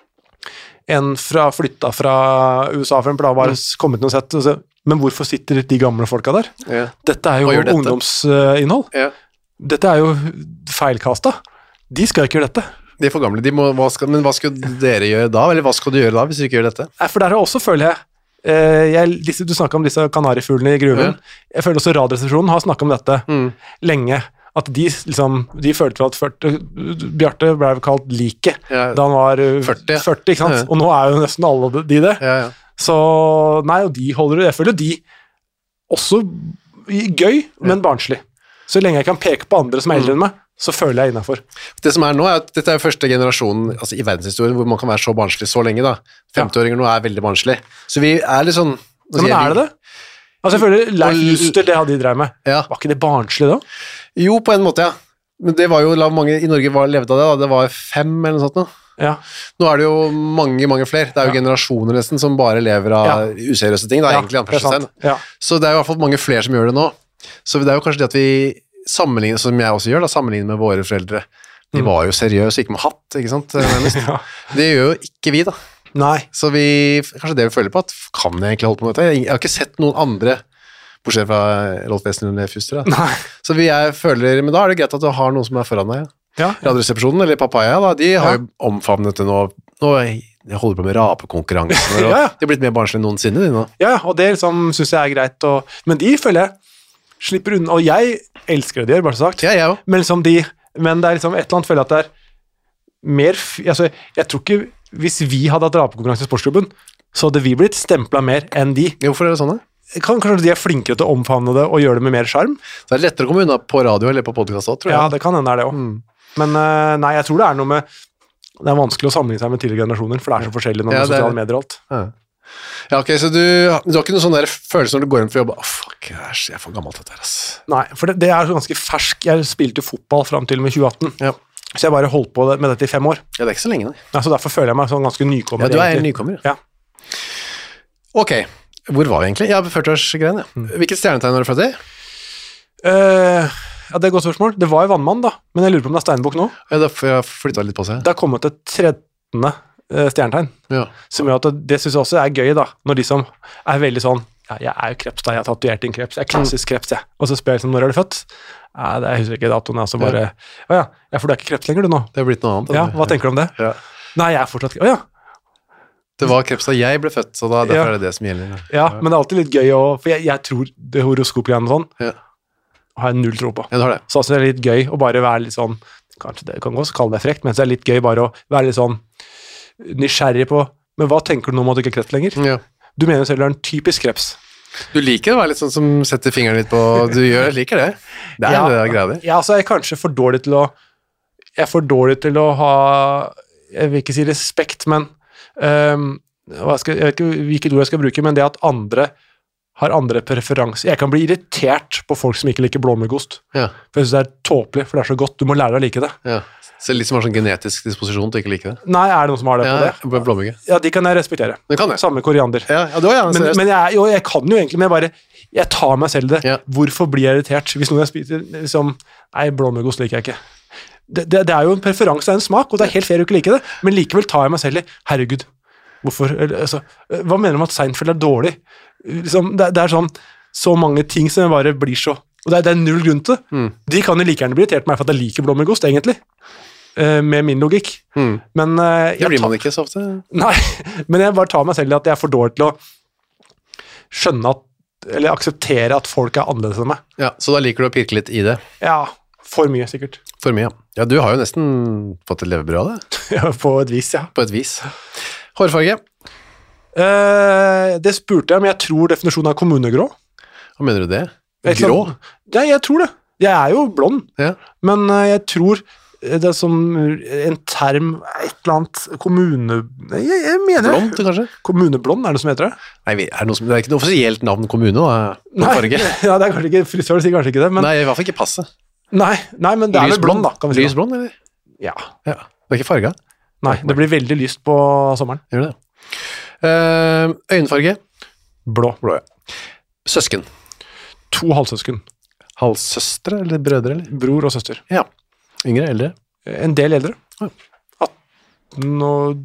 en flytta fra USA, for eksempel, da var kommet noe sett, men hvorfor sitter de gamle folka der? Dette er jo ungdomsinnhold. Dette er jo feilkasta. De skal ikke gjøre dette. De er for gamle. Men hva skal dere gjøre da? Eller hva skal du gjøre da, hvis du ikke gjør dette? For der er også, føler jeg, du snakket om disse kanarifuglene i gruven. Jeg føler også Radioresepsjonen har snakket om dette lenge. At de følte at Bjarte ble kalt like da han var 40, ikke sant? Og nå er jo nesten alle de det. Så nei, og de holder det. Jeg føler de også gøy, men barnslig. Så lenge jeg kan peke på andre som er eldre enn meg, så føler jeg innenfor. Det som er nå er at dette er første generasjonen altså i verdenshistorien hvor man kan være så barnslig så lenge da. 50-åringer nå er veldig barnslig. Så vi er litt sånn... Men er det det? Altså jeg føler Leif Juster, det hadde de drev med. Var ikke det barnslig da? Jo, på en måte, Men det var jo, mange i Norge levde av det da. Det var 5 eller noe sånt nå. Nå er det jo mange flere. Det er jo generasjoner nesten som bare lever av useriøse ting. Det er egentlig anførselstegn. Så det er jo i hvert fall mange flere som gjør det nå. Så det er jo kanskje det at vi sammenligner, som jeg også gjør, sammenligner med våre foreldre. De var jo seriøse, ikke med hatt, ikke sant? Det gjør jo ikke vi da. Nei. Så kanskje det vi føler på, at kan jeg egentlig holde på med dette? Jeg har ikke sett noen andre, bortsett fra Rolf Wesenlund og Leif Juster. Så føler, men da er det greit at du har noen som er foran deg. Radioresepsjonen, eller Papaya, da, de har jo omfavnet det nå. Jeg holder på med rapekonkurransen, og de har blitt mer barnslig enn noensinne, de nå. Ja, og det liksom, synes jeg er greit, men de føler jeg slipper unna, og jeg elsker det de gjør, bare sagt. Men det er liksom et eller annet føler at det er jeg tror ikke, hvis vi hadde hatt drapekonkurranse i sportsklubben, så hadde vi blitt stemplet mer enn de. Hvorfor er det sånn da? Kanskje de er flinkere til å omfavne det og gjøre det med mer skjerm? Så det lettere å komme unna på radio eller på podcast også, tror jeg. Ja, det kan hende det også. Men nei, jeg tror det er noe med, det er vanskelig å sammenligne seg med tidligere generasjoner, for det er så forskjellig når det er sosiale medier og alt. Ja, ok, så du har ikke noen sånn der følelse når du går inn for jobb, fuck, jeg er for gammel til dette her, ass. Nei, for det er ganske fersk. Jeg spilte fotball frem til og med 2018. Ja. Så jeg bare holdt på med dette i 5 år. Ja, det er ikke så lenge, da. Ja, så derfor føler jeg meg sånn ganske nykommer. Ja, du er en nykommer. Ja. Ok, hvor var vi egentlig? Ja, på 40-årsgreien, ja. Hvilket stjernetegn var du født i? Ja, det er et godt spørsmål. Det var jo Vannmann, da, men jeg lurer på om det er Steinbukk nå. Ja, da får jeg flyttet litt på seg. Det har kommet et 13. stjernetegn, som gjør at det synes jeg også er gøy, da, når de som er veldig sånn, ja, jeg er jo kreps da, jeg har tatovert inn kreps, jeg er klassisk kreps, jeg. Og så spør jeg liksom, når er du født? Ja, det husker jeg ikke datoen, altså bare, ja, for du er ikke kreps lenger du nå. Det har blitt noe annet. Ja, hva tenker du om det? Ja. Nei, jeg er fortsatt, Det var kreps da jeg ble født, så derfor er det det som gjelder. Ja, men det er alltid litt gøy, for jeg tror det horoskopgreiene og sånn, har jeg null tro på. Ja, det har det. Så altså, det er litt gøy å bare være litt sånn, kanskje det kan også kalle det frekt, men så er det litt gøy bare å være litt sånn nysgjerrig på, men hva tenker du nå om at du ikke er kreps lenger? Ja. Du mener selv du er en typisk kreps. Du liker det å være litt sånn som setter fingeren litt på, liker det. Det er det greia. Ja, altså jeg er kanskje for dårlig til å ha, jeg vil ikke si respekt, men jeg vet ikke hvilket ord jeg skal bruke, men det at andre har andre preferanser. Jeg kan bli irritert på folk som ikke liker blåmuggost. Ja. For jeg synes det er tåpelig, for det er så godt. Du må lære deg å like det. Ja. Så litt som har sånn genetisk disposisjon til å ikke like det? Nei, er det noen som har det på det? På blåmugge. Ja, de kan jeg respektere. Det kan jeg. Samme koriander. Ja, det var seriøst. Men jeg kan jo egentlig, men jeg tar meg selv det. Ja. Hvorfor blir jeg irritert? Hvis noen jeg spiser, liksom, nei, blåmuggost liker jeg ikke. Det er jo en preferanse, det er en smak, og det er helt fair å ikke like det, men likevel tar jeg meg selv i, herregud, hvorfor? Altså, hva mener du om at Seinfeld er dårlig? Liksom, det er sånn, så mange ting som bare blir så, og det er null grunn til det. De kan jo like gjerne bli irritert på meg for at jeg liker blåmuggost, egentlig. Med min logikk. Men det blir man ikke så ofte. Nei, men jeg bare tar meg selv i at jeg er for dårlig til å skjønne at, eller akseptere at folk er annerledes enn meg. Ja, så da liker du å pirke litt i det? Ja, for mye sikkert. For mye, ja. Ja, du har jo nesten fått et levebrød av det. Ja, på et vis, ja. På et vis. Hårfarge? Det spurte jeg, men jeg tror definisjonen er kommunegrå. Hva mener du det? Grå? Ja, jeg tror det. Jeg er jo blond, men jeg tror det er som en term, et eller annet kommune... Jeg mener... Blond, kanskje? Kommuneblond, er det som heter det? Nei, det er ikke noe offisielt navn kommune, da. Nei, ja, det er kanskje ikke, frisør sier kanskje ikke det, men... Nei, i hvert fall ikke passe. Nei, men det er vel blond, da, kan vi si. Lysblond, eller? Ja. Det er ikke farga? Nei, det blir veldig lyst på sommeren. Gjør det. Øynfarge? Blå. Ja. Søsken? 2 halvsøsken. Halvsøstre, eller brødre, eller? Bror og søster. Ja. Yngre, eldre? En del eldre. 18 og...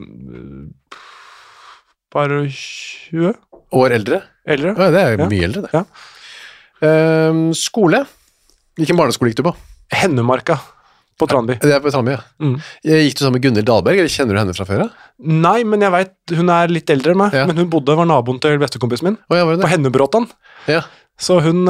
bare 20. År eldre? Eldre. Ja, det er mye eldre, det. Ja. Skole? Hvilken barneskole gikk du på? Hennemarka på Tranby. Det er på Tranby, ja. Gikk du sammen med Gunnhild Dahlberg, eller kjenner du henne fra før? Nei, men jeg vet, hun er litt eldre enn meg, men hun var naboen til bestekompisen min, på Hennebråtan. Ja. Så hun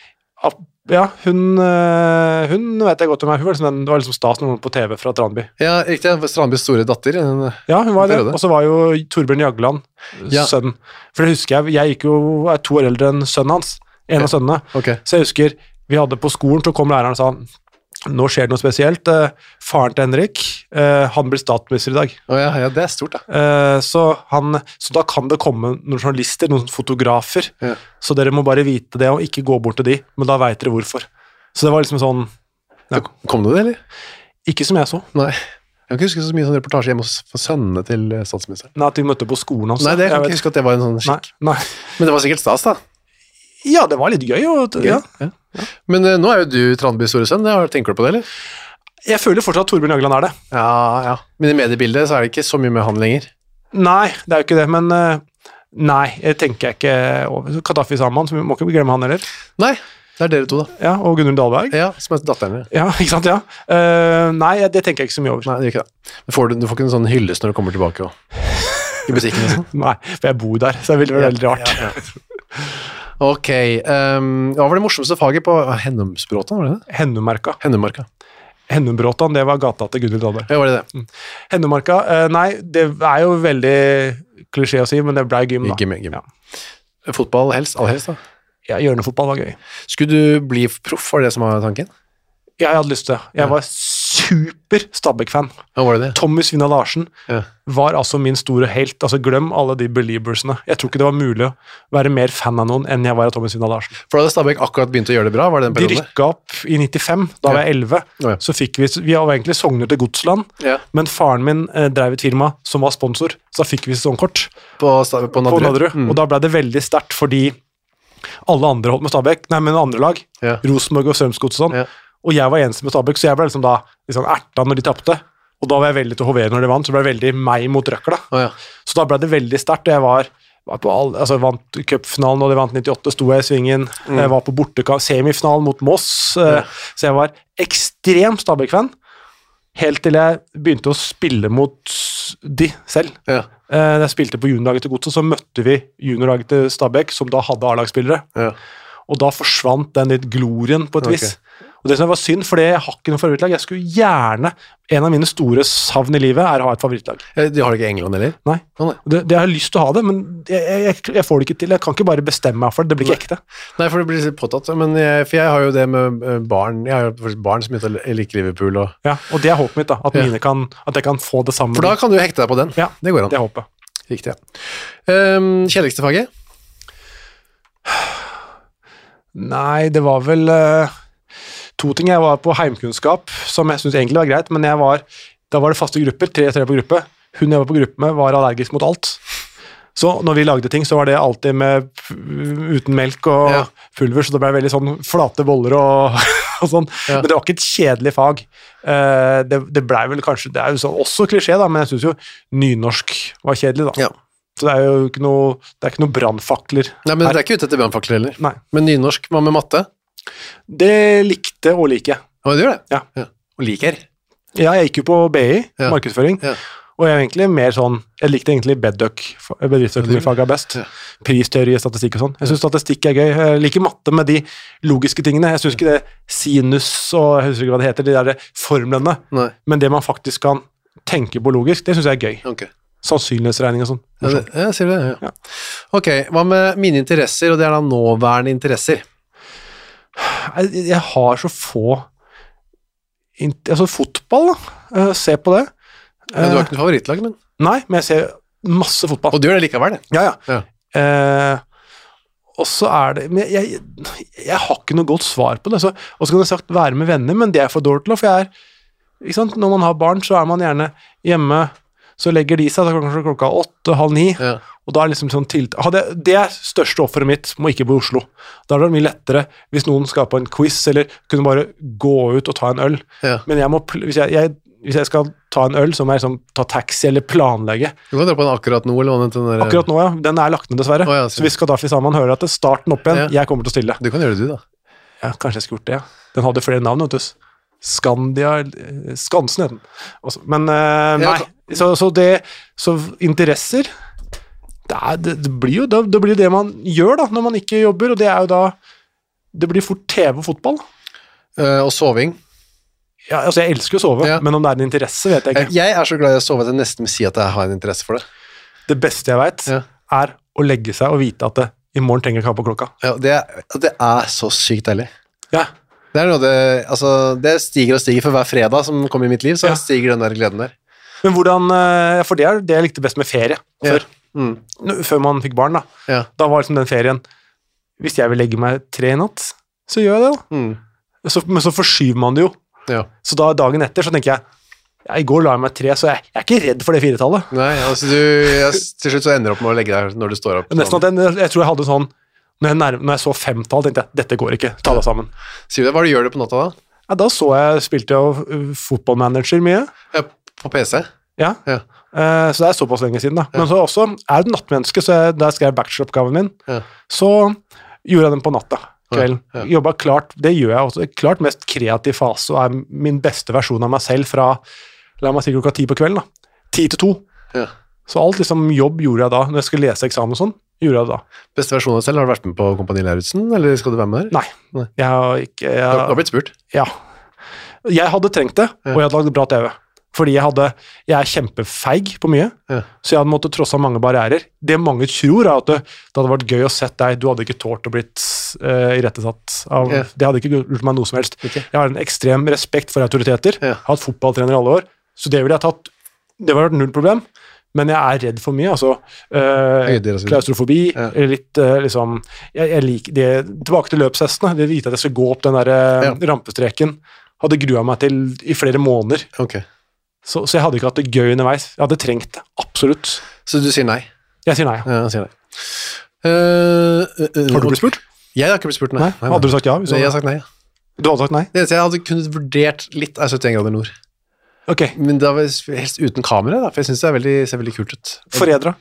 vet jeg godt om her. Det var liksom stas noen på TV fra Tranby. Ja, riktig. Tranbys store datter. Ja, hun var det. Og så var jo Torbjørn Jagland sønnen. For det husker jeg gikk jo 2 år eldre enn sønnen hans. En av sønnene. Okay. Så jeg husker, vi hadde på skolen, så kom læreren og sa, nå skjer det noe spesielt. Faren til Henrik, han blir statsminister i dag. Ja, det er stort da. Så da kan det komme noen journalister, noen fotografer, så dere må bare vite det, og ikke gå bort til de, men da vet dere hvorfor. Så det var liksom sånn... Ja. Kom det, eller? Ikke som jeg så. Nei. Jeg kan ikke huske så mye sånn reportasje hjemme hos sønnene til statsministeren. Nei, at de møtte på skolen også. Nei, det kan jeg ikke huske at det var en sånn skikk. Nei. Men det var sikkert stas da. Ja, det var litt gøy. Ja. Men nå er jo du Tranbys store sønn, tenker du på det, eller? Jeg føler fortsatt at Torbjørn Jagland er det. Ja. Men i mediebildet så er det ikke så mye med han lenger. Nei, det er jo ikke det, men nei, jeg tenker ikke over. Gaddafi sammen, så vi må ikke glemme han heller. Nei, det er dere to da. Ja, og Gunnhild Dahlberg. Ja, som er datteren. Ja, ikke sant, ja. Nei, det tenker jeg ikke så mye over. Nei, det gjør ikke det. Du får ikke en sånn hyllest når du kommer tilbake i butikken og sånn? Nei, for jeg bor der, så det vil være veldig rart. Ja. Ok, hva var det morsomste faget på Hennemsbråten, var det det? Hennemarka. Hennumbråtan, det var gata til Gunhild Dahlberg. Ja, var det? Hennumarka, nei, det jo veldig klisjé å si, men det ble gym da. Gym. Ja. Fotball helst, all helst da? Ja, hjørnefotball var gøy. Skulle du bli proff, var det som var tanken? Jeg hadde lyst til det. Jeg var super Stabæk-fan. Ja, var det det? Tommy Svinna Larsen var altså min store helt. Altså, glem alle de beliebersene. Jeg tror ikke det var mulig å være mer fan av noen enn jeg var av Tommy Svinna Larsen. For da hadde Stabæk akkurat begynt å gjøre det bra, var det den De perioden? rykket opp i 95, da var jeg 11. Så fikk vi var egentlig Sogner til Godsland, men faren min drev et firma som var sponsor, så da fikk vi sesongkort på Nadderud. Og da ble det veldig sterkt, fordi alle andre holdt med Stabæk, med andre lag, Rosenborg og Strømsgodset og sånn, og jeg var eneste med Stabæk, så jeg ble liksom da erta når de tappte, og da var jeg veldig til å hovere når de vant, så ble det veldig meg mot Røkla. Så da ble det veldig sterkt, og jeg var på vant cupfinalen, og de vant 98, sto jeg i svingen, jeg var på semifinalen mot Moss, så jeg var ekstrem Stabæk-fan, helt til jeg begynte å spille mot de selv. Da jeg spilte på juniorlaget til Godset, så møtte vi juniorlaget til Stabæk, som da hadde A-lagsspillere, og da forsvant den litt glorien på et vis. Og det som var synd, for jeg har ikke noe favorittlag. Jeg skulle gjerne, en av mine store savn i livet å ha et favorittlag. De har det ikke i England, eller? Nei. Det har jeg lyst til å ha det, men jeg får det ikke til. Jeg kan ikke bare bestemme meg for det. Det blir ikke ekte. Nei, for det blir litt påtatt. Men for jeg har jo det med barn. Jeg har jo barn som liker Liverpool. Og det er håpet mitt, da. At jeg kan få det samme. For da kan du hekte deg på den. Ja, det går an. Det er håpet. Riktig, kjedeligste faget? Nei, det var vel... to ting. Jeg var på heimkunnskap, som jeg synes egentlig var greit, men da var det faste grupper, 3 på gruppe. Hun jeg var på gruppe med var allergisk mot alt. Så når vi lagde ting, så var det alltid uten melk og pulver, så det ble veldig sånn flate boller og sånn. Men det var ikke et kjedelig fag. Det ble vel kanskje, det jo også klisjé da, men jeg synes jo nynorsk var kjedelig da. Så det jo ikke noe brandfakler. Nei, men det ikke ute etter brandfakler heller. Nei. Men nynorsk, hva med matte? Det likte og liker jeg. Du gjør det? Ja. Og liker? Ja, jeg gikk jo på BI, markedsføring, og jeg egentlig mer sånn, jeg likte egentlig BEDDØK, bedriftsøkonomifaget best, pristeori, statistikk og sånn. Jeg synes statistikk gøy. Jeg liker matte med de logiske tingene. Jeg synes ikke det sinus, og jeg husker ikke hva det heter, de der formlene, men det man faktisk kan tenke på logisk, det synes jeg gøy. Ok. Sannsynlighetsregning og sånn. Ja, sier du det? Ja. Ok, hva med mine interesser, og det da nåværende interesser? Jeg har så få fotball da, se på det. Du har ikke noe favorittlag, men? Nei, men jeg ser masse fotball. Og du gjør det likevel, det? Ja. Og så det men jeg har ikke noe godt svar på det, og så kan jeg sagt være med venner, men det for dårlig til, for ikke sant, når man har barn, så man gjerne hjemme, så legger de seg klokka 8, halv 9, og da liksom sånn det største offeret mitt må ikke bo i Oslo. Da det mye lettere hvis noen skal på en quiz, eller kunne bare gå ut og ta en øl. Men hvis jeg skal ta en øl, så må jeg liksom ta taxi eller planlegge. Du kan dra på den akkurat nå, eller hva den der... Akkurat nå, ja. Den lagt ned dessverre. Så vi skal da sammen høre at det starten opp igjen, jeg kommer til å stille. Du kan gjøre det du da. Ja, kanskje jeg skulle gjort det, ja. Den hadde flere navn, vet du. Skansen heter den. Men nei, så interesser, det blir jo det man gjør da, når man ikke jobber, og det jo da, det blir fort TV og fotball. Og soving. Ja, altså jeg elsker å sove, men om det en interesse vet jeg ikke. Jeg så glad i å sove at jeg nesten vil si at jeg har en interesse for det. Det beste jeg vet å legge seg og vite at i morgen trenger jeg ikke ha på klokka. Ja, det så sykt deilig. Ja. Det noe det stiger og stiger for hver fredag som kommer i mitt liv, så stiger den der gleden der. Men hvordan, for det det jeg likte best med ferie før. Før man fikk barn da. Da var liksom den ferien, hvis jeg vil legge meg 3 i natt, så gjør jeg det da. Men så forskyver man det jo. Så da dagen etter så tenker jeg i går la jeg meg 3, så jeg ikke redd for det 4-tallet. Nei, altså til slutt så ender du opp med å legge deg når du står opp. Nesten at jeg tror jeg hadde sånn, når jeg så 5-tall, tenkte jeg, dette går ikke, ta det sammen. Sier du det? Hva gjør du på natta da? Ja, da spilte jeg fotballmanager mye. Ja, på PC? Ja. Så det såpass lenge siden da. Men så også, jeg et nattmenneske, så da jeg skrev bacheloroppgaven min, så gjorde jeg den på natta, kvelden. Jobbet klart, det gjør jeg også, klart mest kreativ fase, og min beste versjon av meg selv fra, la meg si klokka 10 på kvelden da, 10 til 2. Så alt liksom jobb gjorde jeg da, når jeg skulle lese eksamen og sånn, gjorde jeg det da. Beste versjon av deg selv, har du vært med på Kompani Lauritzen, eller skal du være med der? Nei. Jeg har ikke... Du har blitt spurt? Ja. Jeg hadde trengt det, og jeg hadde lagd bra TV. Fordi jeg er kjempefeig på mye, så jeg hadde måttet trosse mange barrierer. Det mange tror er at det hadde vært gøy å sett deg, du hadde ikke tålt å blitt irettesatt av, det hadde ikke gjort meg noe som helst. Jeg har en ekstrem respekt for autoriteter, jeg har hatt fotballtrener i alle år, så det ville jeg tatt, det var et null problem, men jeg er redd for mye, altså klaustrofobi, litt liksom, jeg liker det, tilbake til løpshestene, det vite at jeg skal gå opp den der rampestreken, hadde gruet meg til i flere måneder. Så jeg hadde ikke hatt det gøy underveis. Jeg hadde trengt det, absolutt. Så du sier nei? Jeg sier nei. Ja, jeg sier nei. Har du blitt spurt? Jeg har ikke blitt spurt, nei. Hadde du sagt ja? Jeg har sagt nei. Du hadde sagt nei? Jeg hadde kunnet vurdert litt av 71 grader nord. Ok. Men da var jeg helst uten kamera, da, for jeg synes det ser veldig kult ut. Forrædere?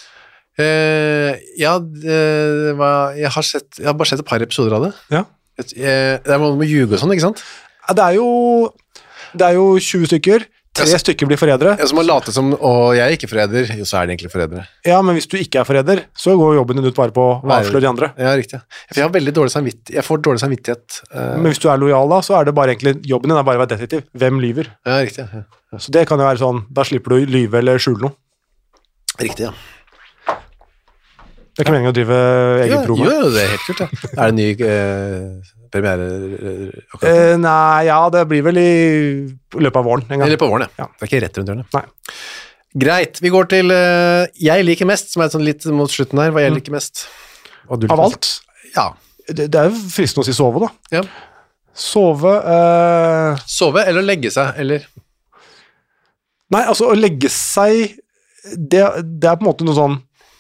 Jeg har bare sett et par episoder av det. Ja. Det er noe med ljuge og sånn, ikke sant? Ja, det er jo 20 stykker. 3 stykker blir forrædere. Som har latet som, og jeg er ikke forræder, jo så er det egentlig forrædere. Ja, men hvis du ikke er forræder, så går jobben din ut bare på å avsløre de andre. Ja, riktig. For jeg har veldig dårlig samvittighet. Jeg får dårlig samvittighet. Men hvis du er lojal da, så er det bare egentlig, jobben din er bare å være detektiv. Hvem lyver? Ja, riktig. Ja. Så det kan jo være sånn, da slipper du å lyve eller skjule noe. Riktig, ja. Det er ikke meningen å drive egen promo. Jo, det er helt kult, ja. Er det en ny premiere? Nei, ja, det blir vel i løpet av våren en gang. Eller på våren, ja. Det er ikke rett rundt hjørnet. Nei. Greit, vi går til jeg liker mest, som er sånn litt mot slutten her, hva jeg liker mest. Av alt? Ja. Det er jo fristende å si sove, da. Ja. Sove Sove eller legge seg, eller? Nei, altså å legge seg, det er på en måte noe sånn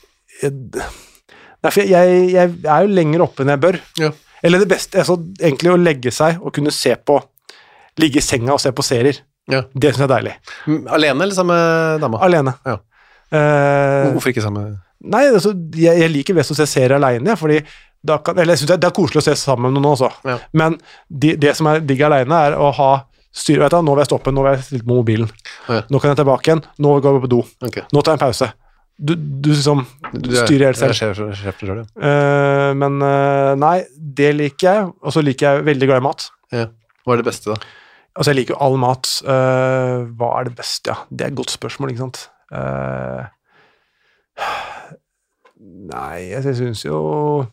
Nei, for jeg er jo lenger oppe enn jeg bør. Ja. Eller det beste er så egentlig å legge seg og kunne ligge i senga og se på serier. Ja. Det synes jeg er deilig. Alene eller sammen med dama? Alene. Ja. Hvorfor ikke sammen? Nei, altså, jeg liker best å se serier alene, fordi jeg synes det er koselig å se sammen med noen også. Ja. Men det som er digg alene er å ha styr, vet du, nå vil jeg stoppe, nå vil jeg stille på mobilen. Ja. Nå kan jeg tilbake igjen, nå går jeg på do. Okay. Nå tar jeg en pause. Du styrer helt selv. Jeg er sjef selv, ja. Men nei, det liker jeg, og så liker jeg veldig glad i mat. Ja. Hva er det beste da? Altså jeg liker jo all mat. Hva er det beste? Ja, det er et godt spørsmål, ikke sant? Nei, jeg synes jo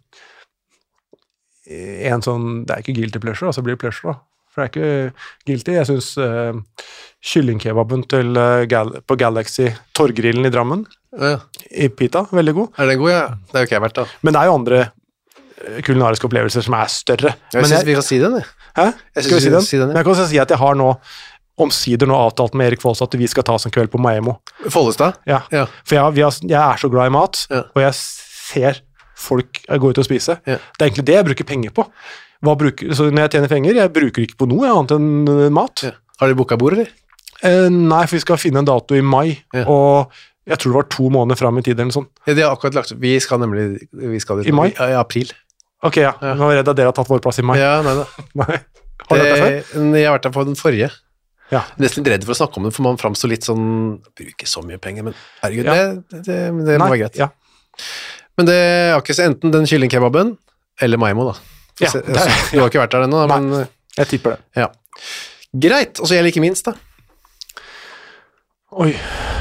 en sånn, det er ikke guilty pleasure, altså blir det pleasure da. For det er ikke guilty. Jeg synes kyllingkebaben på Galaxy, Torggrillen i Drammen, i Pita, veldig god. Er den god, ja? Det er jo ikke jeg vært da. Men det er jo andre kulinariske opplevelser som er større. Jeg synes vi kan si den, Hæ? Skal vi si den? Men jeg kan også si at jeg har nå omsider nå avtalt med Erik Folstad at vi skal ta oss en kveld på Maemo. Follestad? Ja. For jeg er så glad i mat, og jeg ser folk gå ut og spise. Det er egentlig det jeg bruker penger på. Så når jeg tjener penger, jeg bruker ikke på noe annet enn mat. Har du boket bord, eller? Nei, for vi skal finne en dato i mai, og jeg tror det var 2 måneder frem i tiden eller sånn. Ja, de har akkurat lagt opp. Vi skal i mai? I april. Ok, ja. Nå er jeg redd at dere har tatt vår plass i mai. Ja, nei da. Nei. Har du vært der før? Jeg har vært der på den forrige. Ja. Nesten redd for å snakke om det, for man fremstår litt sånn, bruker så mye penger, men herregud, det må være greit. Ja. Men det er ikke så enten den kyllingkebaben, eller Maimo da. Du har ikke vært der ennå, da, men jeg tipper det. Ja. Greit, og så jeg liker minst da. Oi.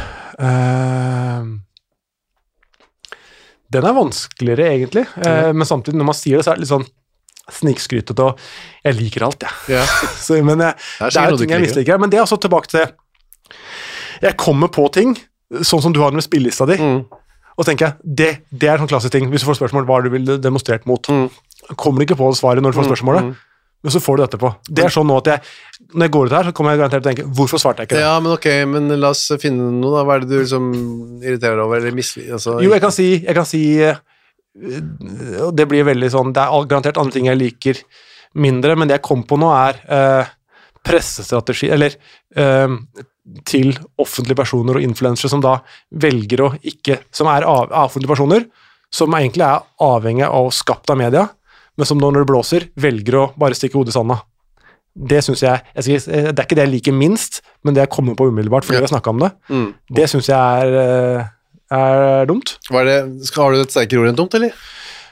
Den er vanskeligere egentlig, men samtidig når man sier det, så er det litt sånn snikskrytet, og jeg liker alt, ja. Men det er jo ting jeg misliker, men det er også tilbake til jeg kommer på ting, sånn som du har med spillelista di, og så tenker jeg, det er sånn klassisk ting, hvis du får spørsmål hva du vil demonstrert mot, kommer du ikke på svaret når du får spørsmålet, men så får du dette på. Det er sånn nå at når jeg går ut her, så kommer jeg garantert til å tenke, hvorfor svarte jeg ikke det? Ja, men ok, men la oss finne noe da, hva er det du liksom irriterer over, eller altså... Jo, jeg kan si det blir veldig sånn, det er garantert andre ting jeg liker mindre, men det jeg kom på nå er pressestrategi, eller til offentlige personer og influencere som da velger å ikke, som er offentlige personer, som egentlig er avhengig av skapt av media, men som når det blåser, velger å bare stikke hodet i sanda. Det synes det er ikke det jeg liker minst, men det jeg kommer på umiddelbart fordi jeg snakket om det. Det synes jeg er dumt. Har du et sterkere ord enn dumt, eller?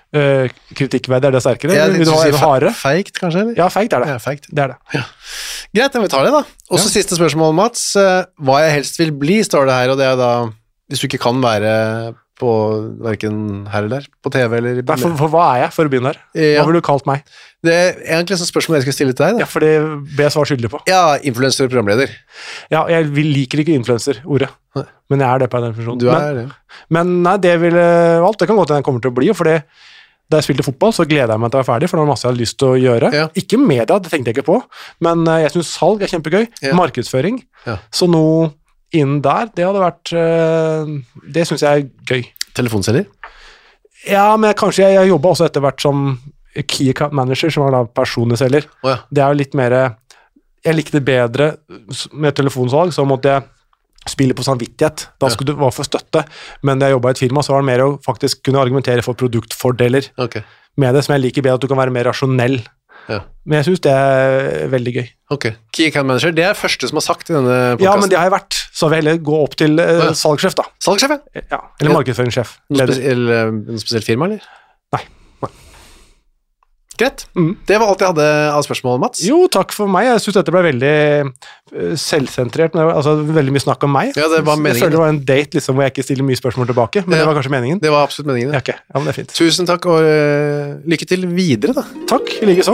kritikkverdig, det sterkere? Jeg Vil du ha hardere? Feigt, kanskje? Eller? Ja, feigt er det. Ja, feigt. Det er det. Ja. Greit, vi tar det da. Og så siste spørsmål, Mats. Hva jeg helst vil bli, står det her, og det er da, hvis du ikke kan være på hverken her eller der, på TV eller... Nei, for hva er jeg, for å begynne her? Ja. Hva vil du kalt meg? Det er egentlig et spørsmål jeg skal stille til deg da. Ja, for det ble jeg svar skyldig på. Ja, influencer og programleder. Ja, jeg liker ikke influencer-ordet, men jeg er det på den funksjonen. Du er det. Men nei, det ville valgt, det kan godt hende jeg kommer til å bli, for da jeg spilte fotball, så gleder jeg meg til å være ferdig, for det var masse jeg hadde lyst til å gjøre. Ja. Ikke media, det tenkte jeg ikke på, men jeg synes salg er kjempegøy, markedsføring, så noe innen der, det hadde vært, det synes jeg er gøy. Telefonselger? Ja, men kanskje jeg jobbet også etter hvert som key account manager, som var da personlig selger. Det er jo litt mer, jeg likte det bedre med telefonsalg, så måtte jeg spille på samvittighet. Da skulle det være for støtte, men da jeg jobbet i et firma, så var det mer å faktisk kunne argumentere for produktfordeler med det, som jeg liker bedre, at du kan være mer rasjonell. Men jeg synes det er veldig gøy. Key account manager, det er første som har sagt i denne podcasten. Ja, men det har jeg vært. Så vil jeg heller gå opp til salgssjef da. Salgssjef, ja. Eller markedsføringssjef. Noe spesielt firma, eller? Nei. Greit. Det var alt jeg hadde av spørsmål, Mats. Jo, takk for meg. Jeg synes dette ble veldig selvsentrert, altså veldig mye snakk om meg. Ja, det var meningen. Jeg føler det var en date liksom, hvor jeg ikke stiller mye spørsmål tilbake, men det var kanskje meningen. Det var absolutt meningen. Ja, ja, men det er fint. Tusen takk, og lykke til videre da. Takk, i like så.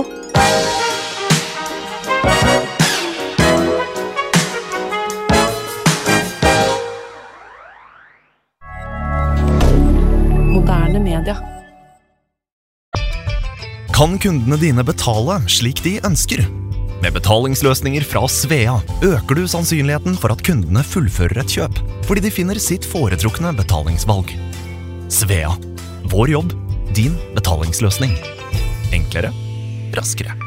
Moderne media. Kan kundene dine betale slik de ønsker? Med betalingsløsninger fra Svea øker du sannsynligheten for at kundene fullfører et kjøp, fordi de finner sitt foretrukne betalingsvalg. Svea. Vår jobb, din betalingsløsning. Enklere, raskere.